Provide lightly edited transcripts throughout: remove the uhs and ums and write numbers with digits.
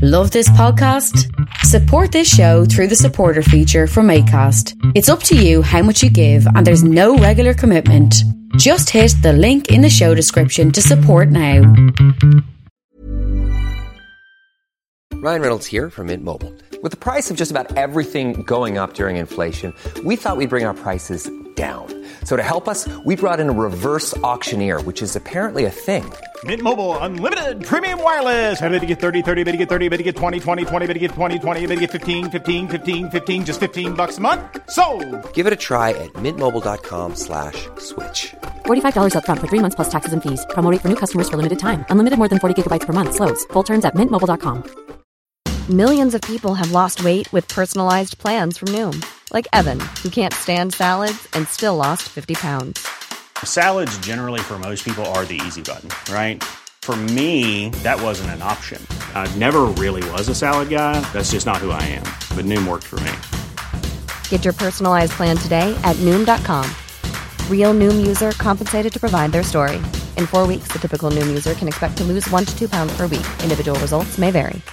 Love this podcast? Support this show through the supporter feature from Acast. It's up to you how much you give, and there's no regular commitment. Just hit the link in the show description to support now. Ryan Reynolds here from Mint Mobile. With the price of just about everything going up during inflation, we thought we'd bring our prices down. So to help us, we brought in a reverse auctioneer, which is apparently a thing. Mint Mobile Unlimited Premium Wireless. How to get 30, 30, bit to get 30, bit to get 20, 20, 20, bit to get 20, 20, bit to get 15, 15, 15, 15, just $15 a month? Sold! Give it a try at mintmobile.com/switch. $45 up front for 3 months plus taxes and fees. Promo rate for new customers for limited time. Unlimited more than 40 gigabytes per month. Slows full terms at mintmobile.com. Millions of people have lost weight with personalized plans from Noom. Like Evan, who can't stand salads and still lost 50 pounds. Salads generally for most people are the easy button, right? For me, that wasn't an option. I never really was a salad guy. That's just not who I am. But Noom worked for me. Get your personalized plan today at Noom.com. Real Noom user compensated to provide their story. In 4 weeks, the typical Noom user can expect to lose 1 to 2 pounds per week. Individual results may vary.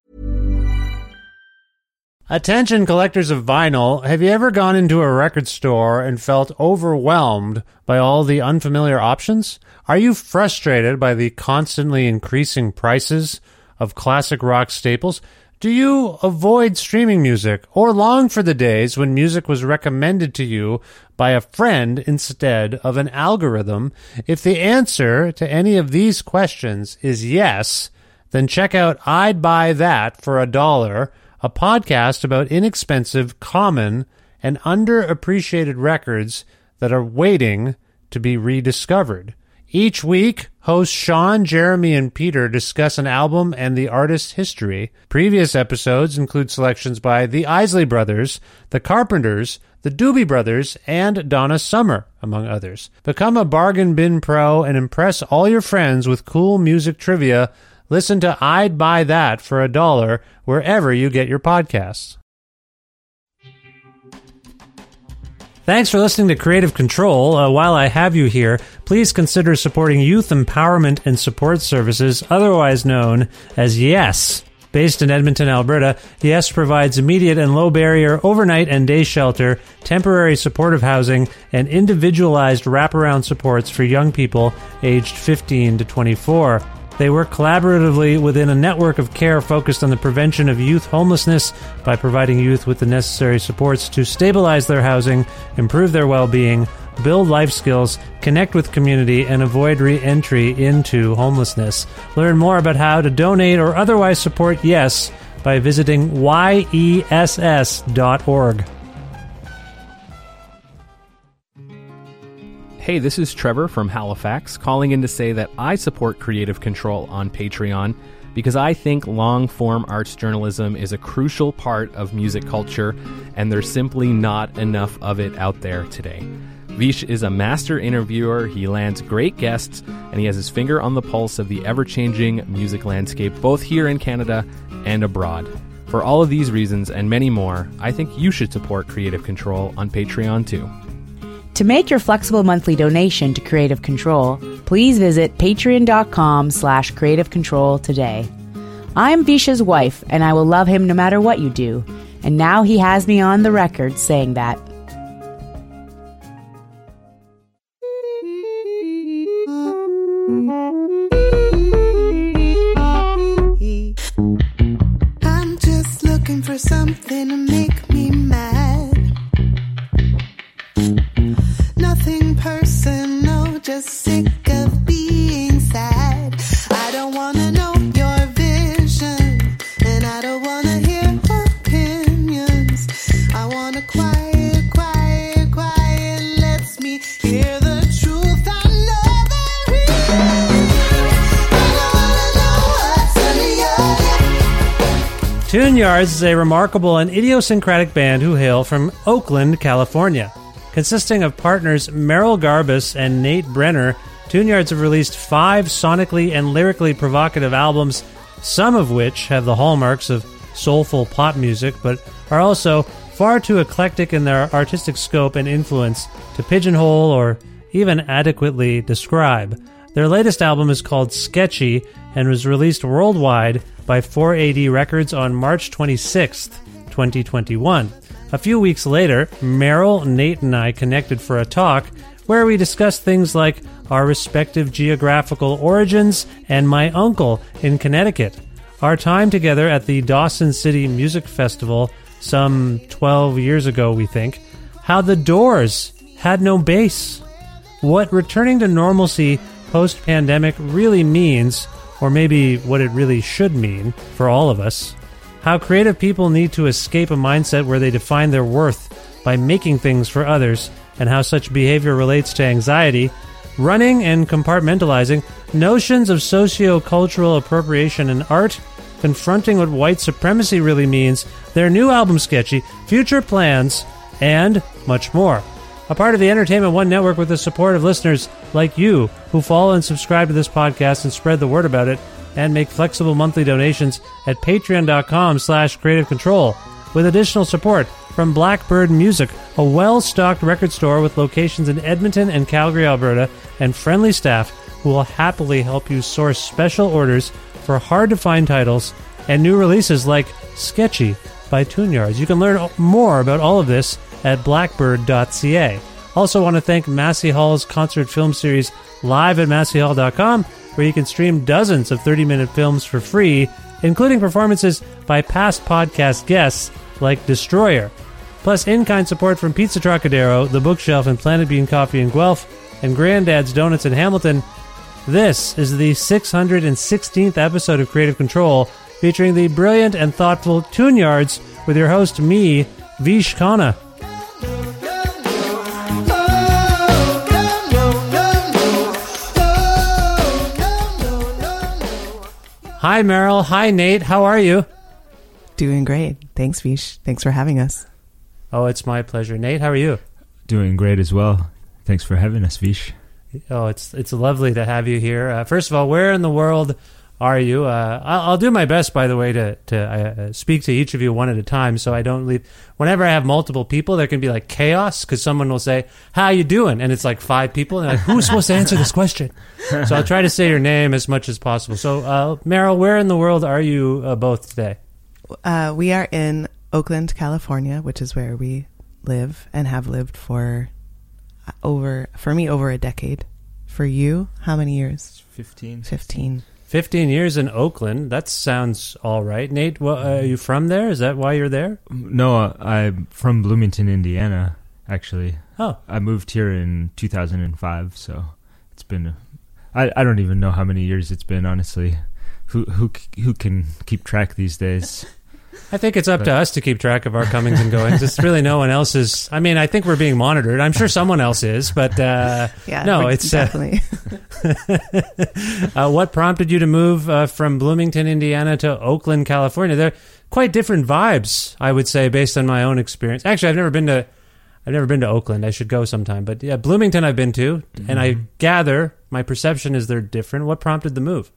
Attention collectors of vinyl, have you ever gone into a record store and felt overwhelmed by all the unfamiliar options? Are you frustrated by the constantly increasing prices of classic rock staples? Do you avoid streaming music or long for the days when music was recommended to you by a friend instead of an algorithm? If the answer to any of these questions is yes, then check out I'd Buy That for $1, a podcast about inexpensive, common, and underappreciated records that are waiting to be rediscovered. Each week, hosts Sean, Jeremy, and Peter discuss an album and the artist's history. Previous episodes include selections by the Isley Brothers, the Carpenters, the Doobie Brothers, and Donna Summer, among others. Become a bargain bin pro and impress all your friends with cool music trivia. Listen to I'd Buy That for $1 wherever you get your podcasts. Thanks for listening to Creative Control. While I have you here, please consider supporting Youth Empowerment and Support Services, otherwise known as YES. Based in Edmonton, Alberta, YES provides immediate and low-barrier overnight and day shelter, temporary supportive housing, and individualized wraparound supports for young people aged 15 to 24. They work collaboratively within a network of care focused on the prevention of youth homelessness by providing youth with the necessary supports to stabilize their housing, improve their well-being, build life skills, connect with community, and avoid re-entry into homelessness. Learn more about how to donate or otherwise support YES by visiting yess.org. Hey, this is Trevor from Halifax, calling in to say that I support Creative Control on Patreon because I think long-form arts journalism is a crucial part of music culture, and there's simply not enough of it out there today. Vish is a master interviewer, he lands great guests, and he has his finger on the pulse of the ever-changing music landscape, both here in Canada and abroad. For all of these reasons and many more, I think you should support Creative Control on Patreon too. To make your flexible monthly donation to Creative Control, please visit patreon.com/Creative Control today. I'm Visha's wife, and I will love him no matter what you do. And now he has me on the record saying that. I'm just looking for something to make me mad. Nothing personal, just sick of being sad. I don't want to know your vision, and I don't want to hear opinions. I want to quiet, quiet, quiet. Let me hear the truth. I know there is. I don't want to know what's under your. Tune Yards is a remarkable and idiosyncratic band who hail from Oakland, California. Consisting of partners Merrill Garbus and Nate Brenner, Tune Yards have released 5 sonically and lyrically provocative albums, some of which have the hallmarks of soulful pop music, but are also far too eclectic in their artistic scope and influence to pigeonhole or even adequately describe. Their latest album is called Sketchy and was released worldwide by 4AD Records on March 26th, 2021. A few weeks later, Meryl, Nate, and I connected for a talk where we discussed things like our respective geographical origins and my uncle in Connecticut, our time together at the Dawson City Music Festival some 12 years ago, we think, how the Doors had no bass, what returning to normalcy post-pandemic really means, or maybe what it really should mean for all of us, how creative people need to escape a mindset where they define their worth by making things for others, and how such behavior relates to anxiety, running and compartmentalizing, notions of socio-cultural appropriation in art, confronting what white supremacy really means, their new album Sketchy, future plans, and much more. A part of the Entertainment One Network with the support of listeners like you who follow and subscribe to this podcast and spread the word about it and make flexible monthly donations at patreon.com/creative control with additional support from Blackbird Music, a well-stocked record store with locations in Edmonton and Calgary, Alberta, and friendly staff who will happily help you source special orders for hard-to-find titles and new releases like Sketchy by Tune-Yards. You can learn more about all of this at blackbird.ca. Also want to thank Massey Hall's concert film series live at masseyhall.com, where you can stream dozens of 30-minute films for free, including performances by past podcast guests like Destroyer. Plus in-kind support from Pizza Trocadero, The Bookshelf, and Planet Bean Coffee in Guelph, and Granddad's Donuts in Hamilton. This is the 616th episode of Creative Control, featuring the brilliant and thoughtful Tune-Yards with your host, me, Vish Khanna. Hi, Meryl. Hi, Nate. How are you? Doing great. Thanks, Vish. Thanks for having us. Oh, it's my pleasure. Nate, how are you? Doing great as well. Thanks for having us, Vish. Oh, it's lovely to have you here. First of all, where in the world are you? I'll do my best, by the way, to speak to each of you one at a time, so I don't leave. Whenever I have multiple people, there can be like chaos, because someone will say, "How you doing?" and it's like 5 people, and they're like, "Who's supposed to answer this question?" So I'll try to say your name as much as possible. So, Meryl, where in the world are you both today? We are in Oakland, California, which is where we live and have lived for over a decade. For you, how many years? 15. 15 years in Oakland. That sounds all right. Nate, are you from there? Is that why you're there? No, I'm from Bloomington, Indiana, actually. Oh. I moved here in 2005, so it's been... I don't even know how many years it's been, honestly. Who can keep track these days? I think it's up to us to keep track of our comings and goings. It's really no one else's. I mean, I think we're being monitored. I'm sure someone else is, but no, it's definitely. What prompted you to move from Bloomington, Indiana to Oakland, California? They're quite different vibes, I would say, based on my own experience. Actually, I've never been to Oakland. I should go sometime. But yeah, Bloomington I've been to, and I gather my perception is they're different. What prompted the move?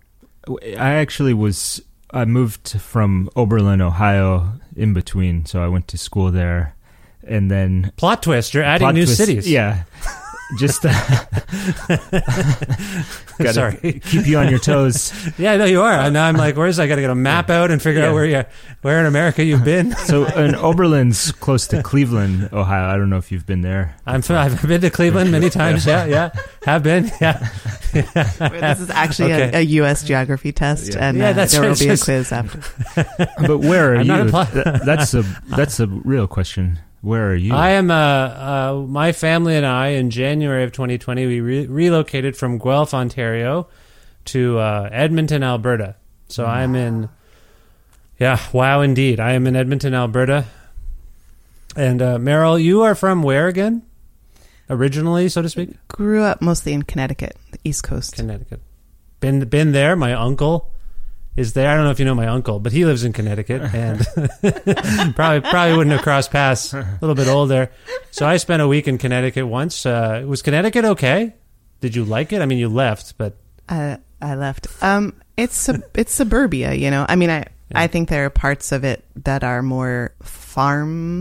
I moved from Oberlin, Ohio, in between, so I went to school there, and then... Plot twist, you're adding new cities. Yeah. Just Sorry. Keep you on your toes. Yeah, no, you are. And now I'm like, I got to get a map out and figure out where in America you've been. So, and Oberlin's close to Cleveland, Ohio. I don't know if you've been there. I've been to Cleveland many times. Yeah. Have been. Yeah. This is actually a U.S. geography test, and there will be a quiz after. But where are you? That's a real question. Where are you? I am, my family and I, in January of 2020, we relocated from Guelph, Ontario to Edmonton, Alberta. So I'm in, wow, indeed. I am in Edmonton, Alberta. And Meryl, you are from where again? Originally, so to speak? Grew up mostly in Connecticut, the East Coast. Connecticut. Been there. My uncle is there. I don't know if you know my uncle, but he lives in Connecticut, and probably wouldn't have crossed paths. A little bit older. So I spent a week in Connecticut once. Was Connecticut okay? Did you like it? I mean, you left, but I left. It's suburbia, you know. I mean, I think there are parts of it that are more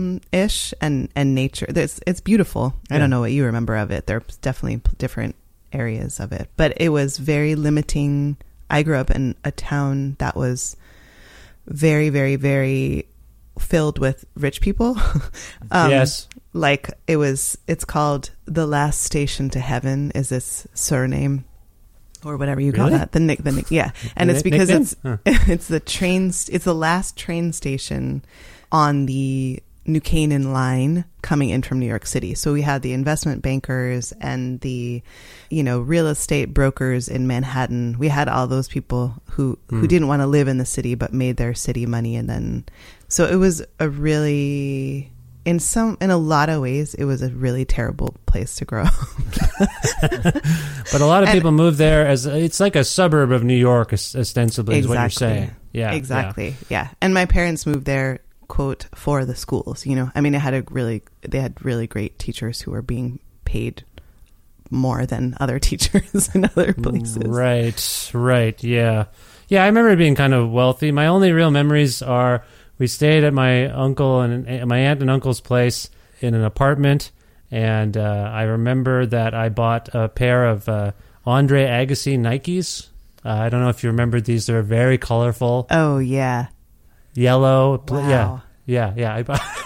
farm-ish and nature. It's beautiful. I don't know what you remember of it. There's definitely different areas of it, but it was very limiting. I grew up in a town that was very, very, very filled with rich people. Yes. Like it's called the last station to heaven is its surname or whatever you call Really? that. The nick. Yeah. And The it's because nickname? it's it's the last train station on the New Canaan line coming in from New York City. So we had the investment bankers and the, real estate brokers in Manhattan. We had all those people who didn't want to live in the city but made their city money. And then, so it was a really, in a lot of ways, it was a really terrible place to grow up. But a lot of people move there as it's like a suburb of New York, ostensibly, is what you're saying. Yeah, exactly. Yeah. And my parents moved there, quote, for the schools. I mean, they had really great teachers who were being paid more than other teachers in other places. Right. Yeah. I remember it being kind of wealthy. My only real memories are we stayed at my uncle and my aunt and uncle's place in an apartment, and I remember that I bought a pair of Andre Agassi Nikes. I don't know if you remember these. They're very colorful. Oh, yeah. Yellow. Wow. Yeah.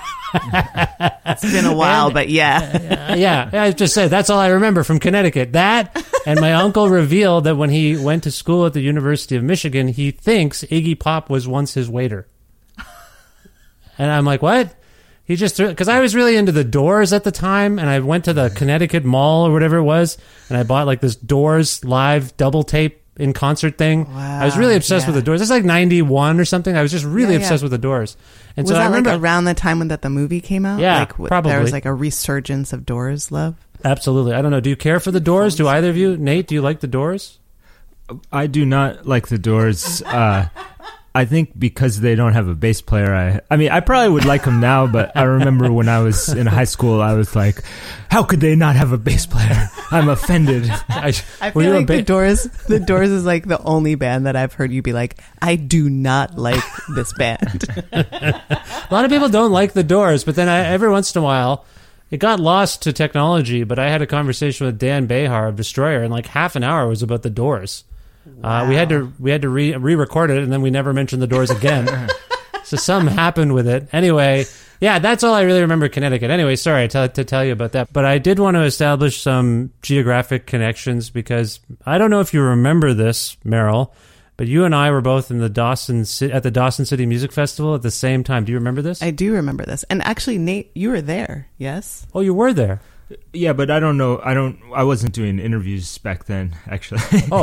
It's been a while, but yeah. Yeah. I just said that's all I remember from Connecticut. That, and my uncle revealed that when he went to school at the University of Michigan, he thinks Iggy Pop was once his waiter. And I'm like, what? He just threw, because I was really into the Doors at the time, and I went to the Connecticut Mall or whatever it was, and I bought like this Doors live double tape in concert thing. Wow, I was really obsessed with the Doors. It's like 91 or something. I was just really obsessed with the Doors. And was so that I remember like around the time that the movie came out? Yeah, like, probably. There was like a resurgence of Doors love. Absolutely. I don't know. Do you care for the Doors? Do either of you? Nate, do you like the Doors? I do not like the Doors. I think because they don't have a bass player, I mean, I probably would like them now, but I remember when I was in high school, I was like, how could they not have a bass player? I'm offended. I feel like the Doors is like the only band that I've heard you be like, I do not like this band. A lot of people don't like the Doors, but then every once in a while, it got lost to technology, but I had a conversation with Dan Behar of Destroyer, and like half an hour was about the Doors. Wow. We had to re-record it, and then we never mentioned the Doors again. So something happened with it. Anyway, yeah, that's all I really remember Connecticut. Anyway, sorry to tell you about that. But I did want to establish some geographic connections because I don't know if you remember this, Meryl, but you and I were both in at the Dawson City Music Festival at the same time. Do you remember this? I do remember this. And actually, Nate, you were there, yes? Oh, you were there? Yeah, but I don't know. I wasn't doing interviews back then, actually.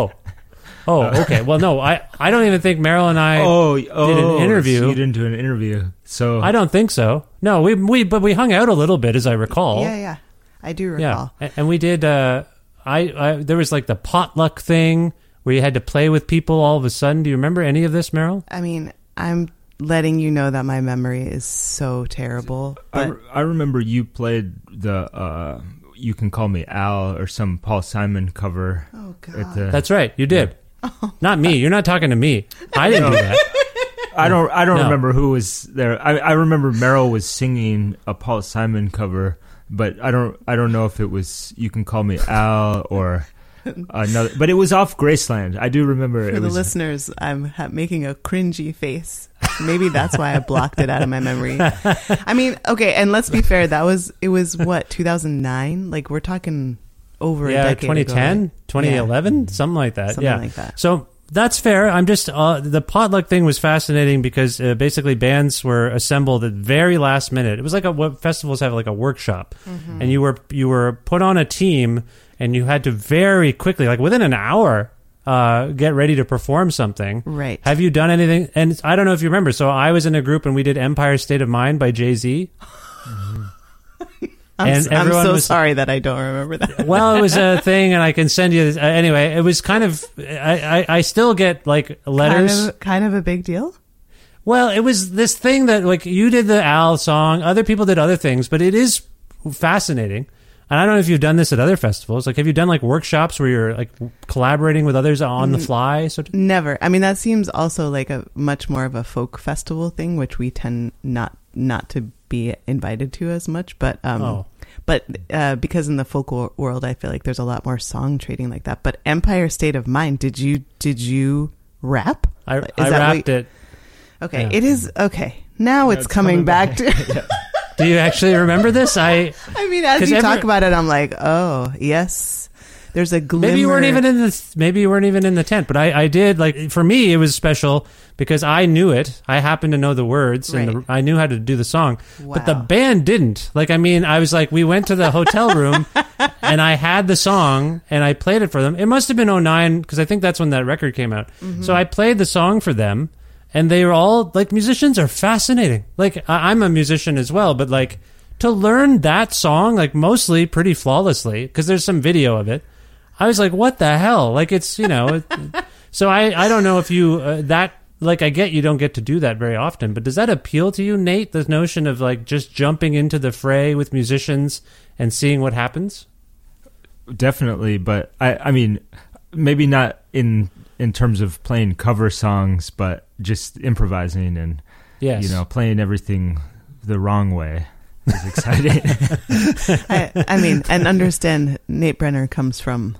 Oh, okay. Well, no, I don't even think Meryl and I did an interview. So you didn't do an interview, so I don't think so. No, but we hung out a little bit, as I recall. Yeah, I do recall. Yeah, and we did. There was like the potluck thing where you had to play with people all of a sudden. Do you remember any of this, Meryl? I mean, I'm letting you know that my memory is so terrible. But I remember you played the "You Can Call Me Al" or some Paul Simon cover. Oh God, that's right, you did. Yeah. Not me. You're not talking to me. I didn't do that. I don't remember who was there. I remember Meryl was singing a Paul Simon cover, but I don't know if it was "You Can Call Me Al" or another. But it was off Graceland. I do remember. For the listeners, I'm making a cringy face. Maybe that's why I blocked it out of my memory. I mean, okay, and let's be fair. It was what, 2009? Like, we're talking over a decade 2010, ago. 2011, something like that. Something like that. So that's fair. I'm just the potluck thing was fascinating because basically bands were assembled at very last minute. It was like what festivals have, like a workshop, and you were put on a team, and you had to very quickly, like within an hour, get ready to perform something. Right. Have you done anything? And I don't know if you remember. So I was in a group and we did "Empire State of Mind" by Jay-Z. I'm so sorry that I don't remember that. Well, it was a thing, and I can send you. Anyway, it was kind of. I still get like letters. Kind of a big deal. Well, it was this thing that like you did the Al song, other people did other things, but it is fascinating. And I don't know if you've done this at other festivals. Like, have you done like workshops where you're like collaborating with others on the fly? Never. I mean, that seems also like a much more of a folk festival thing, which we tend not to be invited to as much. But But because in the folk world, I feel like there's a lot more song trading like that. But Empire State of Mind, did you rap? I rapped it. Okay, Yeah. it is okay. Now it's coming back to. Do you actually remember this? I mean, as you talk about it, I'm like, oh yes. There's a glimmer. Maybe you weren't even in the tent, but I did. Like, for me, it was special because I knew it. I happened to know the words, and I knew how to do the song. Wow. But the band didn't. Like, I mean, I was like, we went to the hotel room, and I had the song, and I played it for them. It must have been 2009, because I think that's when that record came out. Mm-hmm. So I played the song for them, and they were all, like, musicians are fascinating. Like, I'm a musician as well, but, like, to learn that song, like, mostly pretty flawlessly, because there's some video of it, I was like, what the hell? Like, it's, you know, so I don't know if you, like, I get you don't get to do that very often, but does that appeal to you, Nate? The notion of, like, just jumping into the fray with musicians and seeing what happens? Definitely, but I mean, maybe not in terms of playing cover songs, but just improvising and, yes, you know, playing everything the wrong way is exciting. I mean, and understand Nate Brenner comes from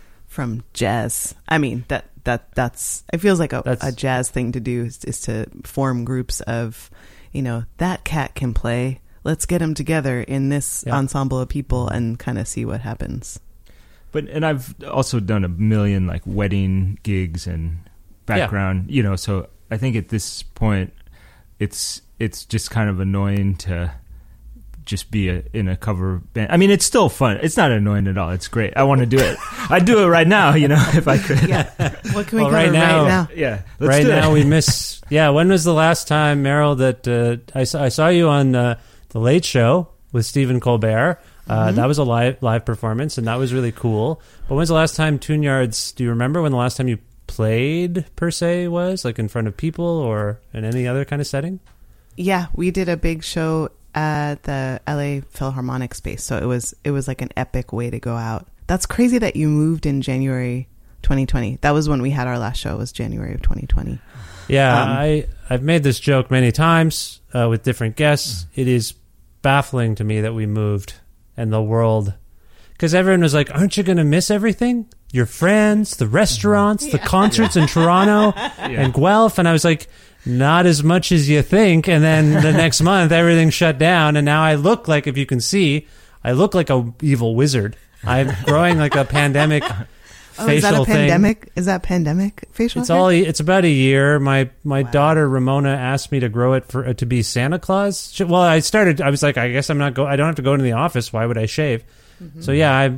jazz. I mean, that's it feels like a jazz thing to do is to form groups of, you know, that cat can play. Let's get them together in this ensemble of people and kind of see what happens. And I've also done a million like wedding gigs and background, you know, so I think at this point it's just kind of annoying to just be in a cover band. I mean, it's still fun. It's not annoying at all. It's great. I want to do it. I'd do it right now, you know, if I could. Yeah. What can we cover right now? Yeah. Let's do it. We miss. Yeah. When was the last time, Meryl, that I saw you on the Late Show with Stephen Colbert? That was a live performance, and that was really cool. But when's the last time Tune Yards? Do you remember when the last time you played per se was, like, in front of people or in any other kind of setting? Yeah, we did a big show at the LA Philharmonic space, so it was like an epic way to go out. That's crazy that you moved in January 2020. That was when we had our last show, was January of 2020. Yeah, I've made this joke many times with different guests. It is baffling to me that we moved and the world, because everyone was like, aren't you going to miss everything? Your friends, the restaurants, the concerts in Toronto and Guelph. And I was like, not as much as you think. And then the next month, everything shut down. And now I look like, if you can see, I look like a evil wizard. I'm growing like a pandemic facial is that a thing. pandemic? Is that pandemic facial hair? It's about a year. My daughter Ramona asked me to grow it to be Santa Claus. I was like, I guess I don't have to go into the office. Why would I shave? Mm-hmm. So yeah,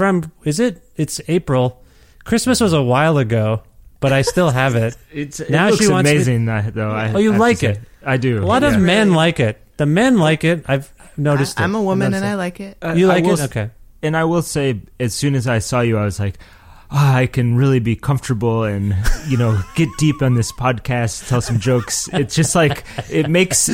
it's April. Christmas was a while ago, but I still have it. It now looks she wants amazing, though. You like it? I do. A lot of men like it. The men like it. I've noticed it. I'm a woman and I like it. You like it? Okay. And I will say, as soon as I saw you, I was like, I can really be comfortable and, you know, get deep on this podcast, tell some jokes. It's just like, it makes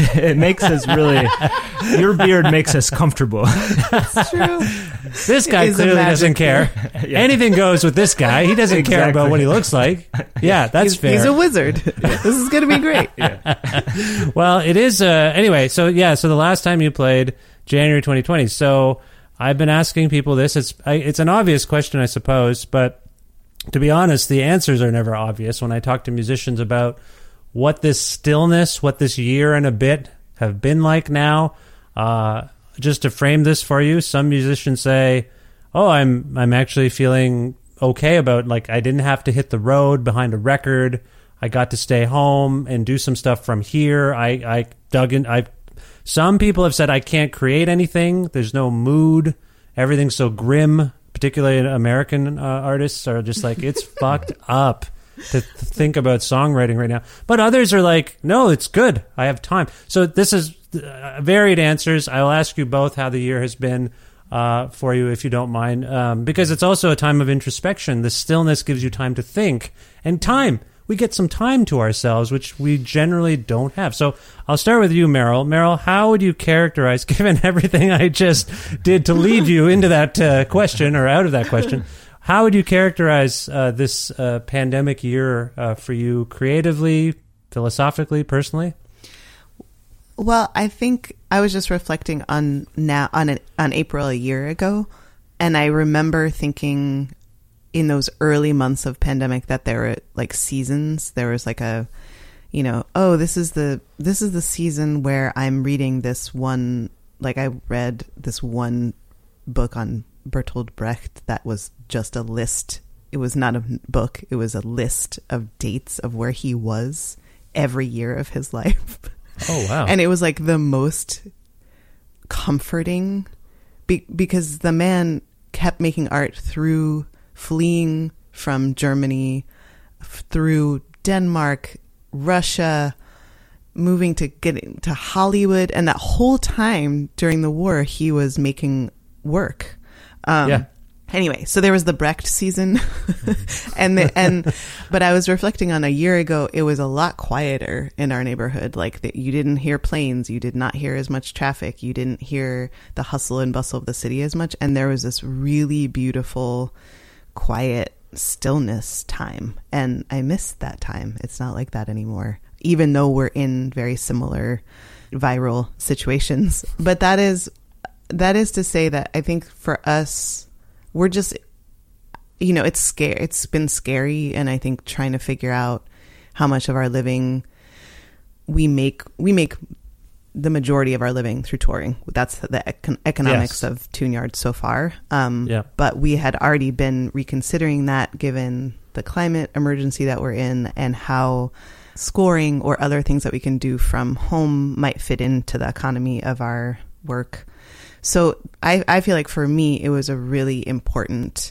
us really, your beard makes us comfortable. That's true. This guy clearly doesn't care. Yeah. Anything goes with this guy. He doesn't care about what he looks like. Yeah, that's fair. He's a wizard. This is going to be great. Yeah. Well, it is, anyway, so the last time you played, January 2020. So I've been asking people this. It's an obvious question, I suppose, but to be honest, the answers are never obvious. When I talk to musicians about what this stillness, what this year and a bit have been like now, just to frame this for you, some musicians say, "Oh, I'm actually feeling okay about, like, I didn't have to hit the road behind a record. I got to stay home and do some stuff from here. I dug in. Some people have said I can't create anything. There's no mood. Everything's so grim. Particularly American artists are just like, it's fucked up to think about songwriting right now. But others are like, no, it's good. I have time. So this is varied answers. I'll ask you both how the year has been for you, if you don't mind, because it's also a time of introspection. The stillness gives you time to think, and time. We get some time to ourselves, which we generally don't have. So I'll start with you, Meryl. Meryl, how would you characterize, given everything I just did to lead you into that question or out of that question, how would you characterize this pandemic year for you creatively, philosophically, personally? Well, I think I was just reflecting on April a year ago, and I remember thinking in those early months of pandemic that there were like seasons. There was like a, you know, oh, this is the season where I'm reading this one. Like I read this one book on Bertolt Brecht that was just a list. It was not a book. It was a list of dates of where he was every year of his life. Oh, wow. And it was like the most comforting because the man kept making art through fleeing from Germany, through Denmark, Russia, moving to get to Hollywood. And that whole time during the war, he was making work. Anyway, so there was the Brecht season, but I was reflecting on a year ago. It was a lot quieter in our neighborhood. Like you didn't hear planes, you did not hear as much traffic, you didn't hear the hustle and bustle of the city as much, and there was this really beautiful, quiet stillness time, and I missed that time. It's not like that anymore, even though we're in very similar viral situations. But that is to say that I think for us, we're just, you know, it's scary. It's been scary. And I think trying to figure out how much of our living we make the majority of our living through touring. That's the economics of Tune Yards so far. But we had already been reconsidering that given the climate emergency that we're in and how scoring or other things that we can do from home might fit into the economy of our work. So I feel like for me, it was a really important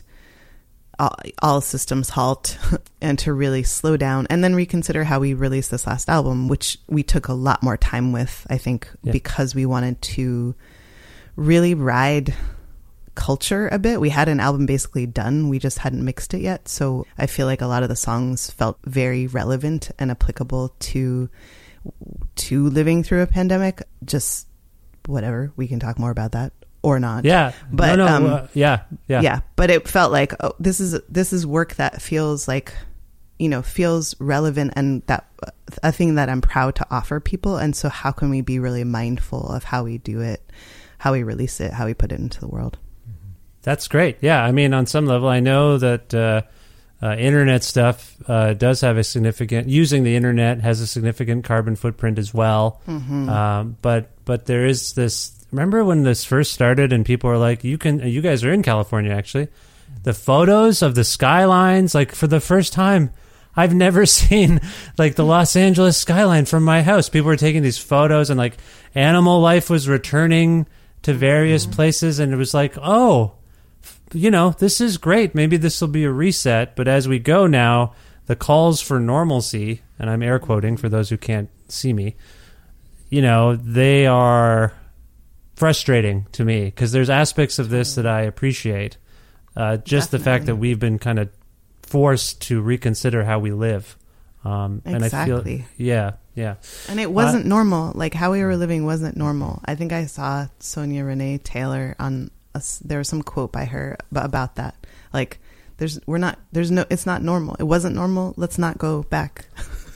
all systems halt and to really slow down and then reconsider how we released this last album, which we took a lot more time with, I think, because we wanted to really ride culture a bit. We had an album basically done. We just hadn't mixed it yet. So I feel like a lot of the songs felt very relevant and applicable to living through a pandemic. Just whatever, we can talk more about that or not. But but it felt like, oh, this is work that feels like, you know, feels relevant and that a thing that I'm proud to offer people. And so how can we be really mindful of how we do it, how we release it, how we put it into the world? That's great. Yeah, I mean, on some level, I know that internet stuff does have a significant, using the internet has a significant carbon footprint as well. But there is this, remember when this first started and people were like, you guys are in California actually, the photos of the skylines, like for the first time, I've never seen like the Los Angeles skyline from my house. People were taking these photos and like animal life was returning to various places. And it was like, oh, you know, this is great. Maybe this will be a reset. But as we go now, the calls for normalcy, and I'm air quoting for those who can't see me, you know, they are frustrating to me because there's aspects of this that I appreciate. Just the fact that we've been kind of forced to reconsider how we live. And I feel, and it wasn't normal. Like how we were living wasn't normal. I think I saw Sonia Renee Taylor on there was some quote by her about that. Like it's not normal. It wasn't normal. Let's not go back.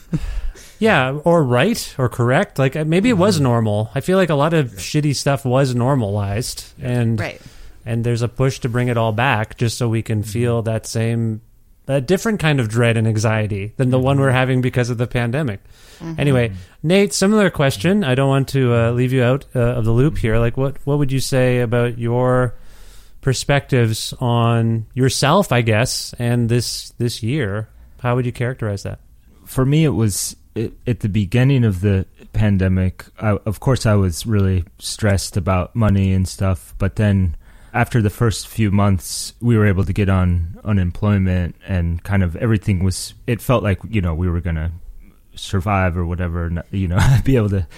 Or right or correct. Like maybe it was normal. I feel like a lot of shitty stuff was normalized, and there's a push to bring it all back just so we can feel that different kind of dread and anxiety than the one we're having because of the pandemic. Anyway, Nate, similar question. I don't want to leave you out of the loop here. Like, what would you say about your perspectives on yourself, I guess, and this year? How would you characterize that? For me, it was at the beginning of the pandemic. Of course, I was really stressed about money and stuff. But then after the first few months, we were able to get on unemployment and kind of everything was, it felt like, you know, we were going to survive or whatever, you know, be able to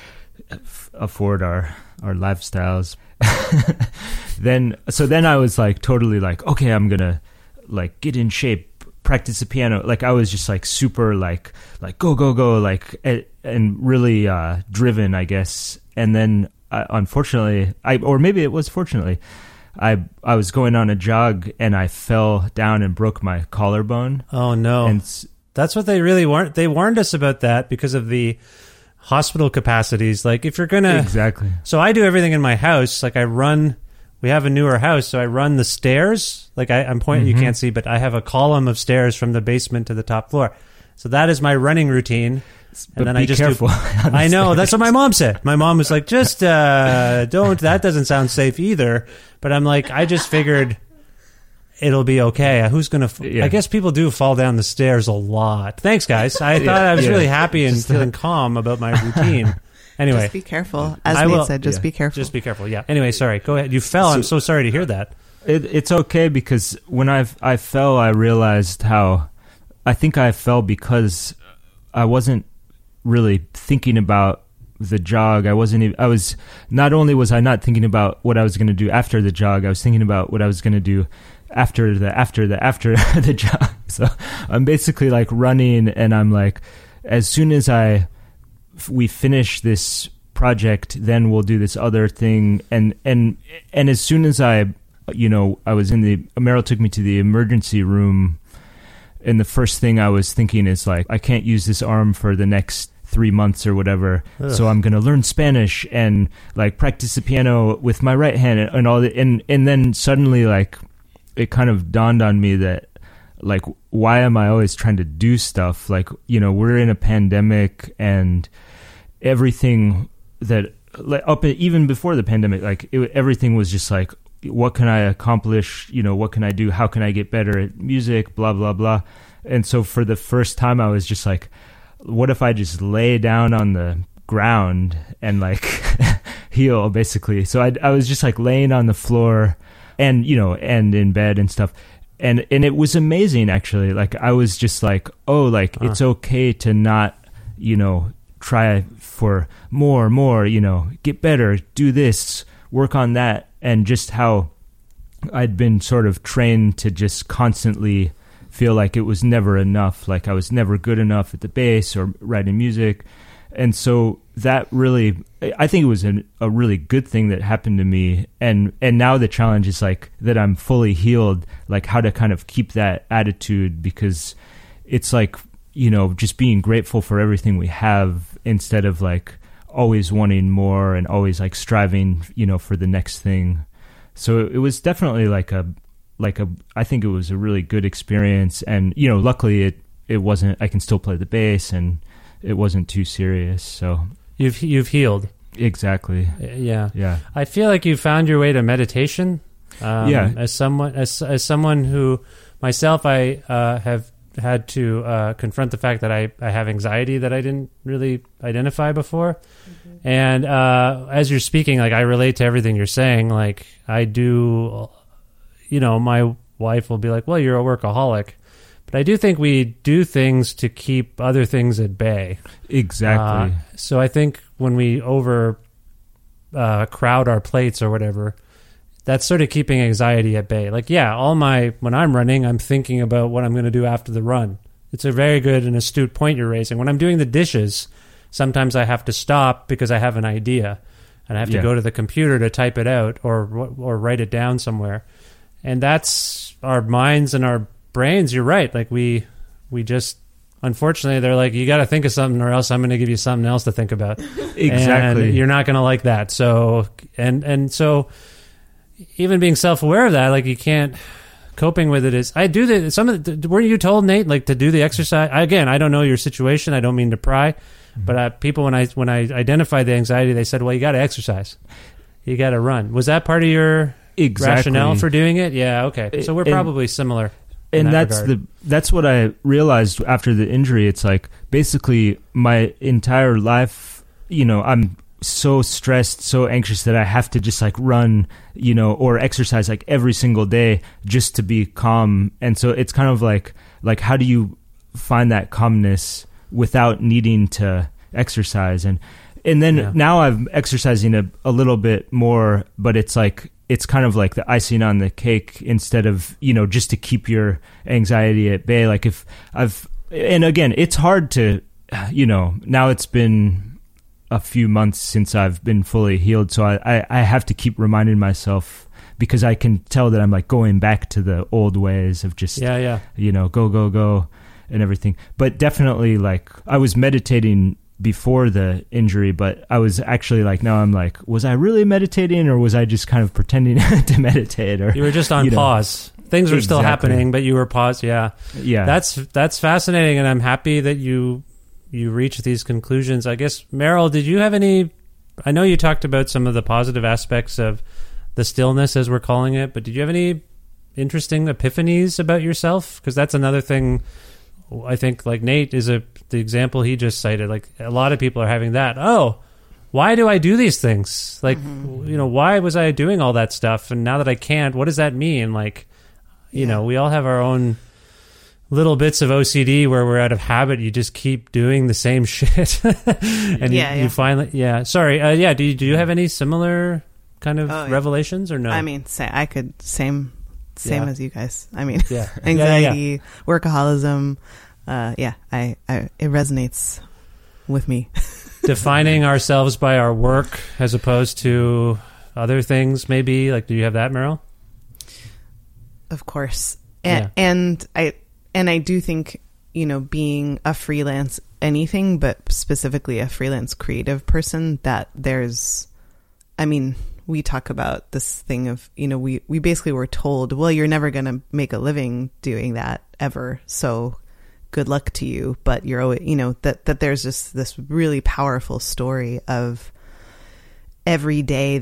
afford our lifestyles. Then I was like totally like, okay, I'm going to like get in shape, practice the piano. Like I was just like super like go, like, and really driven, I guess. And then unfortunately, or maybe it was fortunately, I was going on a jog and I fell down and broke my collarbone. Oh no. And that's what they really warned. They warned us about that because of the hospital capacities. Like if you're gonna Exactly. So I do everything in my house. Like we have a newer house, so I run the stairs. Like I'm pointing, you can't see, but I have a column of stairs from the basement to the top floor. So that is my running routine. And then I just careful. I know, that's what my mom said. My mom was like, just don't, that doesn't sound safe either. But I'm like, I just figured it'll be okay. Who's going to, I guess people do fall down the stairs a lot. Thanks, guys. I thought I was really happy and feeling calm about my routine. Anyway. Just be careful. As Nate said, just be careful. Just be careful, yeah. Anyway, sorry. Go ahead. You fell. I'm so sorry to hear that. It's okay, because when I fell, I realized how, I think I fell because I wasn't really thinking about the jog. Not only was I not thinking about what I was going to do after the jog, I was thinking about what I was going to do after the jog. So I'm basically like running, and I'm like, as soon as we finish this project, then we'll do this other thing. And as soon as I was Meryl took me to the emergency room, and the first thing I was thinking is like, I can't use this arm for the next 3 months or whatever. Ugh. So I'm going to learn Spanish and like practice the piano with my right hand and all that. And then suddenly like it kind of dawned on me that like, why am I always trying to do stuff? Like, we're in a pandemic, and everything that even before the pandemic, like everything was just like, what can I accomplish? What can I do? How can I get better at music? Blah, blah, blah. And so for the first time, I was just like, what if I just lay down on the ground and like heal, basically? So I was just like laying on the floor and, and in bed and stuff. And it was amazing, actually. Like, I was just like, oh, like, it's okay to not, try for more, get better, do this, work on that. And just how I'd been sort of trained to just constantly feel like it was never enough. Like, I was never good enough at the bass or writing music. And so that really, I think it was a really good thing that happened to me. And now the challenge is like that I'm fully healed, like how to kind of keep that attitude, because it's like, just being grateful for everything we have instead of like always wanting more and always like striving, for the next thing. So it was definitely I think it was a really good experience. And, luckily it wasn't, I can still play the bass and it wasn't too serious. So you've healed. Exactly. Yeah. I feel like you found your way to meditation. As someone who myself, I have had to confront the fact that I have anxiety that I didn't really identify before. Mm-hmm. And as you're speaking, like, I relate to everything you're saying. Like, I do, my wife will be like, well, you're a workaholic. But I do think we do things to keep other things at bay. Exactly. So I think when we crowd our plates or whatever, that's sort of keeping anxiety at bay. Like, when I'm running, I'm thinking about what I'm going to do after the run. It's a very good and astute point you're raising. When I'm doing the dishes, sometimes I have to stop because I have an idea, and I have to go to the computer to type it out or write it down somewhere. And that's our minds and our brains. You're right. Like, we just, unfortunately, they're like, you got to think of something or else I'm going to give you something else to think about. Exactly. And you're not going to like that. So, and so even being self-aware of that, like, you can't, coping with it is, I do weren't you told, Nate, like, to do the exercise? Again, I don't know your situation. I don't mean to pry, but people, when I identified the anxiety, they said, well, you got to exercise. You got to run. Was that part of your rationale for doing it? Yeah. Okay. So we're probably similar. And that's what I realized after the injury. It's like, basically my entire life, I'm so stressed, so anxious that I have to just like run, or exercise like every single day just to be calm. And so it's kind of like how do you find that calmness without needing to exercise? And then now I'm exercising a little bit more, but it's like, it's kind of like the icing on the cake instead of, just to keep your anxiety at bay. Like, and again, it's hard to, now it's been a few months since I've been fully healed. So I have to keep reminding myself, because I can tell that I'm like going back to the old ways of just, go and everything. But definitely, like, I was meditating before the injury, but I was actually like, now I'm like, was I really meditating, or was I just kind of pretending to meditate? Or you were just on pause. Things were still happening, but you were paused. Yeah. That's fascinating, and I'm happy that you reach these conclusions. I guess, Meryl, did you have any? I know you talked about some of the positive aspects of the stillness, as we're calling it, but did you have any interesting epiphanies about yourself? Because that's another thing. I think, like Nate is the example he just cited. Like, a lot of people are having that. Oh, why do I do these things? Like, why was I doing all that stuff? And now that I can't, what does that mean? Like, you know, we all have our own little bits of OCD where we're out of habit. You just keep doing the same shit. And you finally, sorry. Do you have any similar kind of revelations or no? I mean, I could, same as you guys. I mean, anxiety, workaholism. It resonates with me. Defining ourselves by our work as opposed to other things, maybe. Like, do you have that, Meryl? Of course. And I do think, being a freelance anything, but specifically a freelance creative person, that we talk about this thing of, we basically were told, well, you're never going to make a living doing that ever. So good luck to you. But you're always, that there's just this really powerful story of every day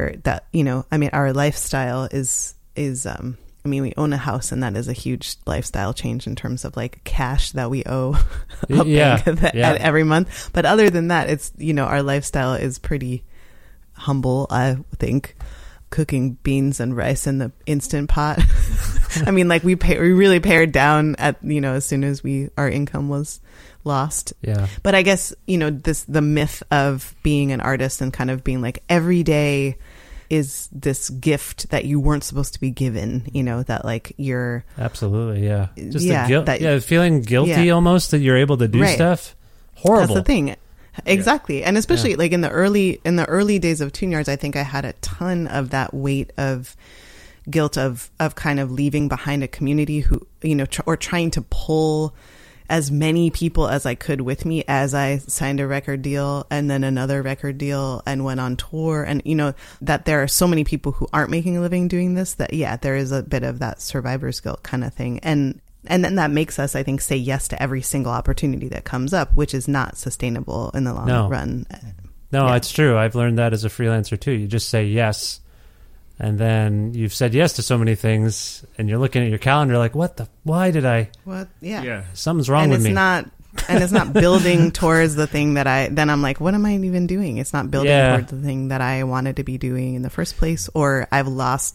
our lifestyle is we own a house, and that is a huge lifestyle change in terms of like cash that we owe bank at every month. But other than that, it's, our lifestyle is pretty humble, I think. Cooking beans and rice in the Instant Pot. I mean, like, we really pared down at, as soon as our income was lost. Yeah. But I guess, the myth of being an artist and kind of being like, every day is this gift that you weren't supposed to be given, that like you're absolutely just the guilt, feeling guilty almost that you're able to do stuff. Horrible. That's the thing. Exactly. And especially like in the early days of Tune Yards, I think I had a ton of that weight of guilt of kind of leaving behind a community who, or trying to pull as many people as I could with me as I signed a record deal and then another record deal and went on tour. And, that there are so many people who aren't making a living doing this, that, there is a bit of that survivor's guilt kind of thing. And then that makes us, I think, say yes to every single opportunity that comes up, which is not sustainable in the long run. No, it's true. I've learned that as a freelancer too. You just say yes. And then you've said yes to so many things, and you're looking at your calendar like, why did I? What? Yeah. Something's wrong with me. And it's not building towards the thing then I'm like, what am I even doing? It's not building towards the thing that I wanted to be doing in the first place, or I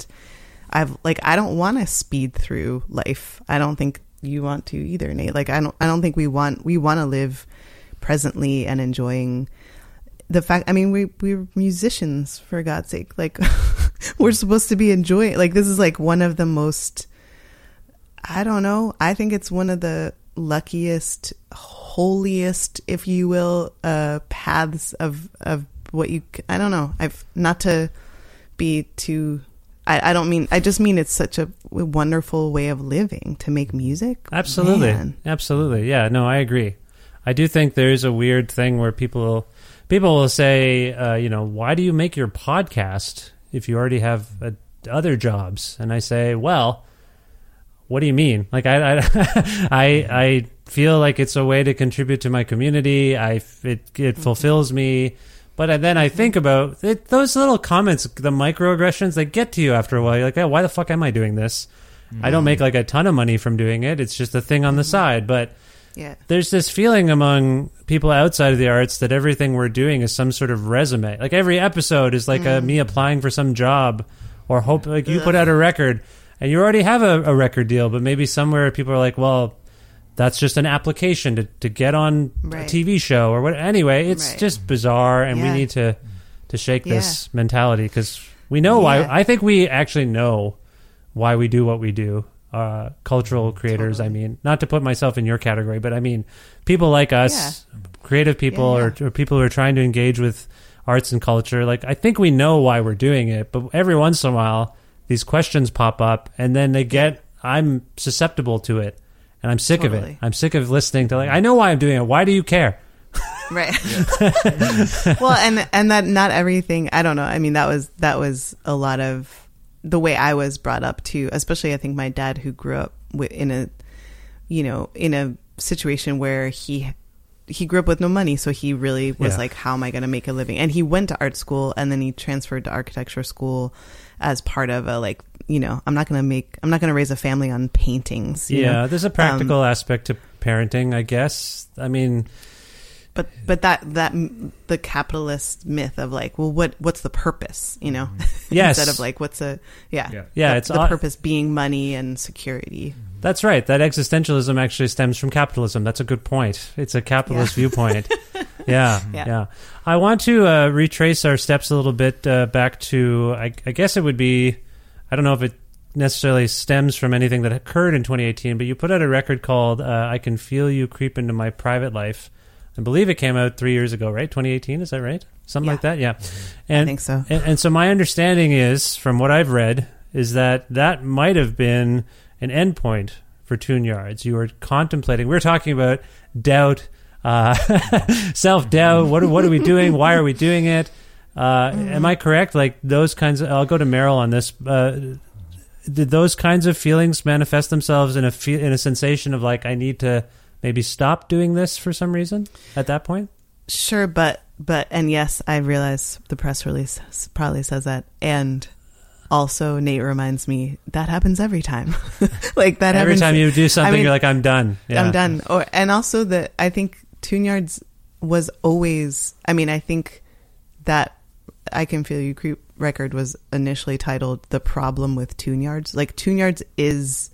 don't want to speed through life. I don't think you want to either, Nate. Like, I don't think we want to live presently and enjoying the fact, we're musicians, for God's sake. Like, we're supposed to be enjoying, like, this is like one of the most, I don't know, I think it's one of the luckiest, holiest, if you will, paths of what you, I don't know, not to be too, I just mean it's such a wonderful way of living to make music. Absolutely. Man. Absolutely. Yeah, no, I agree. I do think there's a weird thing where people will say, why do you make your podcast if you already have other jobs? And I say, well, what do you mean? Like, I feel like it's a way to contribute to my community. It fulfills me. But then I think about it, those little comments, the microaggressions, they get to you after a while. You're like, oh, why the fuck am I doing this? I don't make like a ton of money from doing it. It's just a thing on the side. But there's this feeling among people outside of the arts that everything we're doing is some sort of resume. Like, every episode is like me applying for some job, or hope, like, you put out a record and you already have a record deal, but maybe somewhere people are like, well, that's just an application to get on a TV show or what. Anyway, it's just bizarre, and we need to shake this mentality, because we know why. I think we actually know why we do what we do. Cultural creators, totally. I mean, not to put myself in your category, but I mean, people like us, creative people, or people who are trying to engage with arts and culture. Like, I think we know why we're doing it, but every once in a while, these questions pop up, and then I'm susceptible to it. And I'm sick of it. I'm sick of listening to, like, I know why I'm doing it. Why do you care? Right. Well, and that not everything, I don't know. I mean, that was a lot of the way I was brought up too, especially I think my dad, who grew up in a situation where he grew up with no money. So he really was like, how am I going to make a living? And he went to art school and then he transferred to architecture school as part of a, like, I'm not going to raise a family on paintings. You know? There's a practical aspect to parenting, I guess. I mean, but that the capitalist myth of like, well, what's the purpose? Yes. Instead of like, what's the purpose being money and security. That's right. That existentialism actually stems from capitalism. That's a good point. It's a capitalist viewpoint. Yeah. I want to retrace our steps a little bit back to, I guess it would be, I don't know if it necessarily stems from anything that occurred in 2018, but you put out a record called I Can Feel You Creep Into My Private Life. I believe it came out 3 years ago, right? 2018, is that right? Something like that? Yeah. And, I think so. And so my understanding is, from what I've read, is that might have been an endpoint for Tune Yards. You were contemplating, we were talking about doubt, self-doubt. What are we doing? Why are we doing it? Am I correct? Like those kinds of, I'll go to Meryl on this. Did those kinds of feelings manifest themselves in a sensation of like, I need to maybe stop doing this for some reason at that point? Sure, but and yes, I realize the press release probably says that, and also Nate reminds me that happens every time. Like that every happens time you do something, you're like, I'm done. Yeah. I'm done. And also that I think Tune Yards was always, I mean, I think that I Can Feel You Creep record was initially titled The Problem with Tune Yards. Like Tune Yards is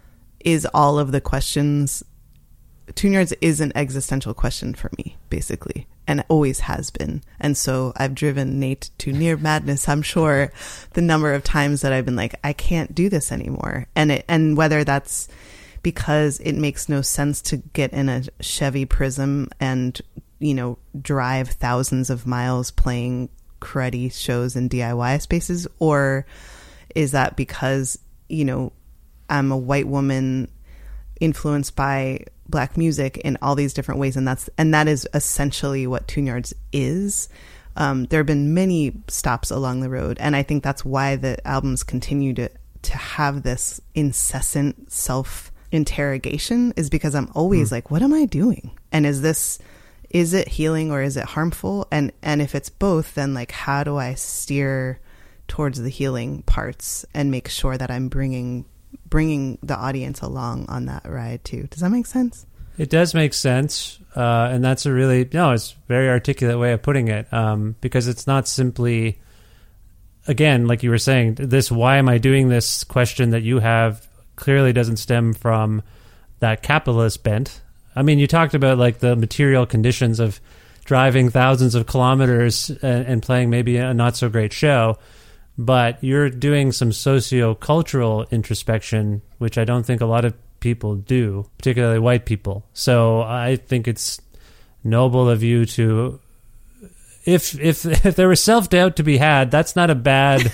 all of the questions. Tune Yards is an existential question for me, basically, and always has been. And so I've driven Nate to near madness, I'm sure, the number of times that I've been like, I can't do this anymore. And whether that's because it makes no sense to get in a Chevy Prism and, drive thousands of miles playing cruddy shows in DIY spaces, or is that because, I'm a white woman influenced by Black music in all these different ways, and that is essentially what Tune Yards is. There have been many stops along the road, and I think that's why the albums continue to have this incessant self-interrogation, is because I'm always like, what am I doing? And is it healing or is it harmful? And if it's both, then like, how do I steer towards the healing parts and make sure that I'm bringing the audience along on that ride too? Does that make sense? It does make sense. And that's it's a very articulate way of putting it. Because it's not simply, again, like you were saying, this, why am I doing this question that you have clearly doesn't stem from that capitalist bent. I mean, you talked about like the material conditions of driving thousands of kilometers and playing maybe a not so great show. But you're doing some socio-cultural introspection, which I don't think a lot of people do, particularly white people. So I think it's noble of you to, if there was self-doubt to be had, that's not a bad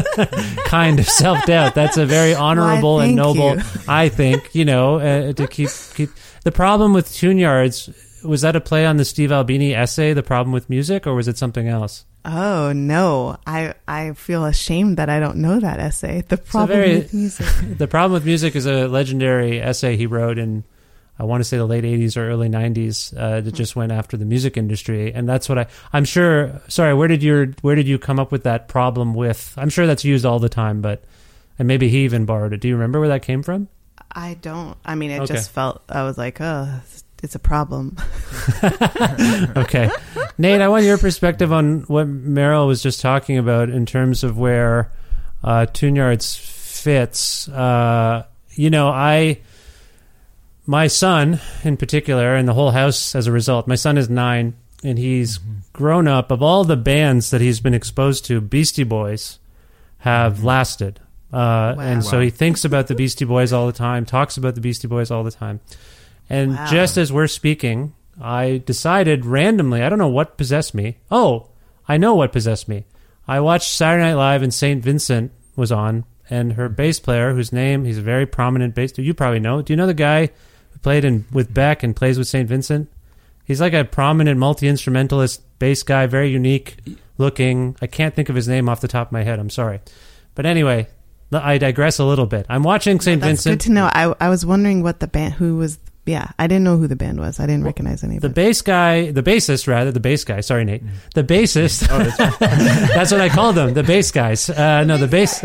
kind of self-doubt. That's a very honorable and noble, I think, to keep. The problem with Tune Yards, was that a play on the Steve Albini essay, The Problem with Music, or was it something else? Oh, no. I feel ashamed that I don't know that essay. The Problem with Music. The Problem with Music is a legendary essay he wrote in, I want to say, the late 80s or early 90s that just went after the music industry. And that's what I'm sure, sorry, where did you come up with that problem with? I'm sure that's used all the time, and maybe he even borrowed it. Do you remember where that came from? I don't. I mean, it just felt, I was like, oh, it's a problem. Okay. Nate, I want your perspective on what Meryl was just talking about in terms of where Tune Yards fits. My son in particular, and the whole house as a result, my son is 9, and he's grown up. Of all the bands that he's been exposed to, Beastie Boys have lasted. So he thinks about the Beastie Boys all the time, talks about the Beastie Boys all the time. And just as we're speaking, I decided randomly, I don't know what possessed me. Oh, I know what possessed me. I watched Saturday Night Live and St. Vincent was on, and her bass player, whose name, he's a very prominent bass, you probably know. Do you know the guy who played with Beck and plays with St. Vincent? He's like a prominent multi-instrumentalist bass guy, very unique looking. I can't think of his name off the top of my head. I'm sorry. But anyway, I digress a little bit. I'm watching St. Vincent. Good to know. I was wondering what the band, who was, yeah, I didn't know who the band was. I didn't recognize anybody. The bass guy, the bassist rather, the bass guy. Sorry, Nate. The bassist. Oh, that's what I called them. The bass guys. No, the bass.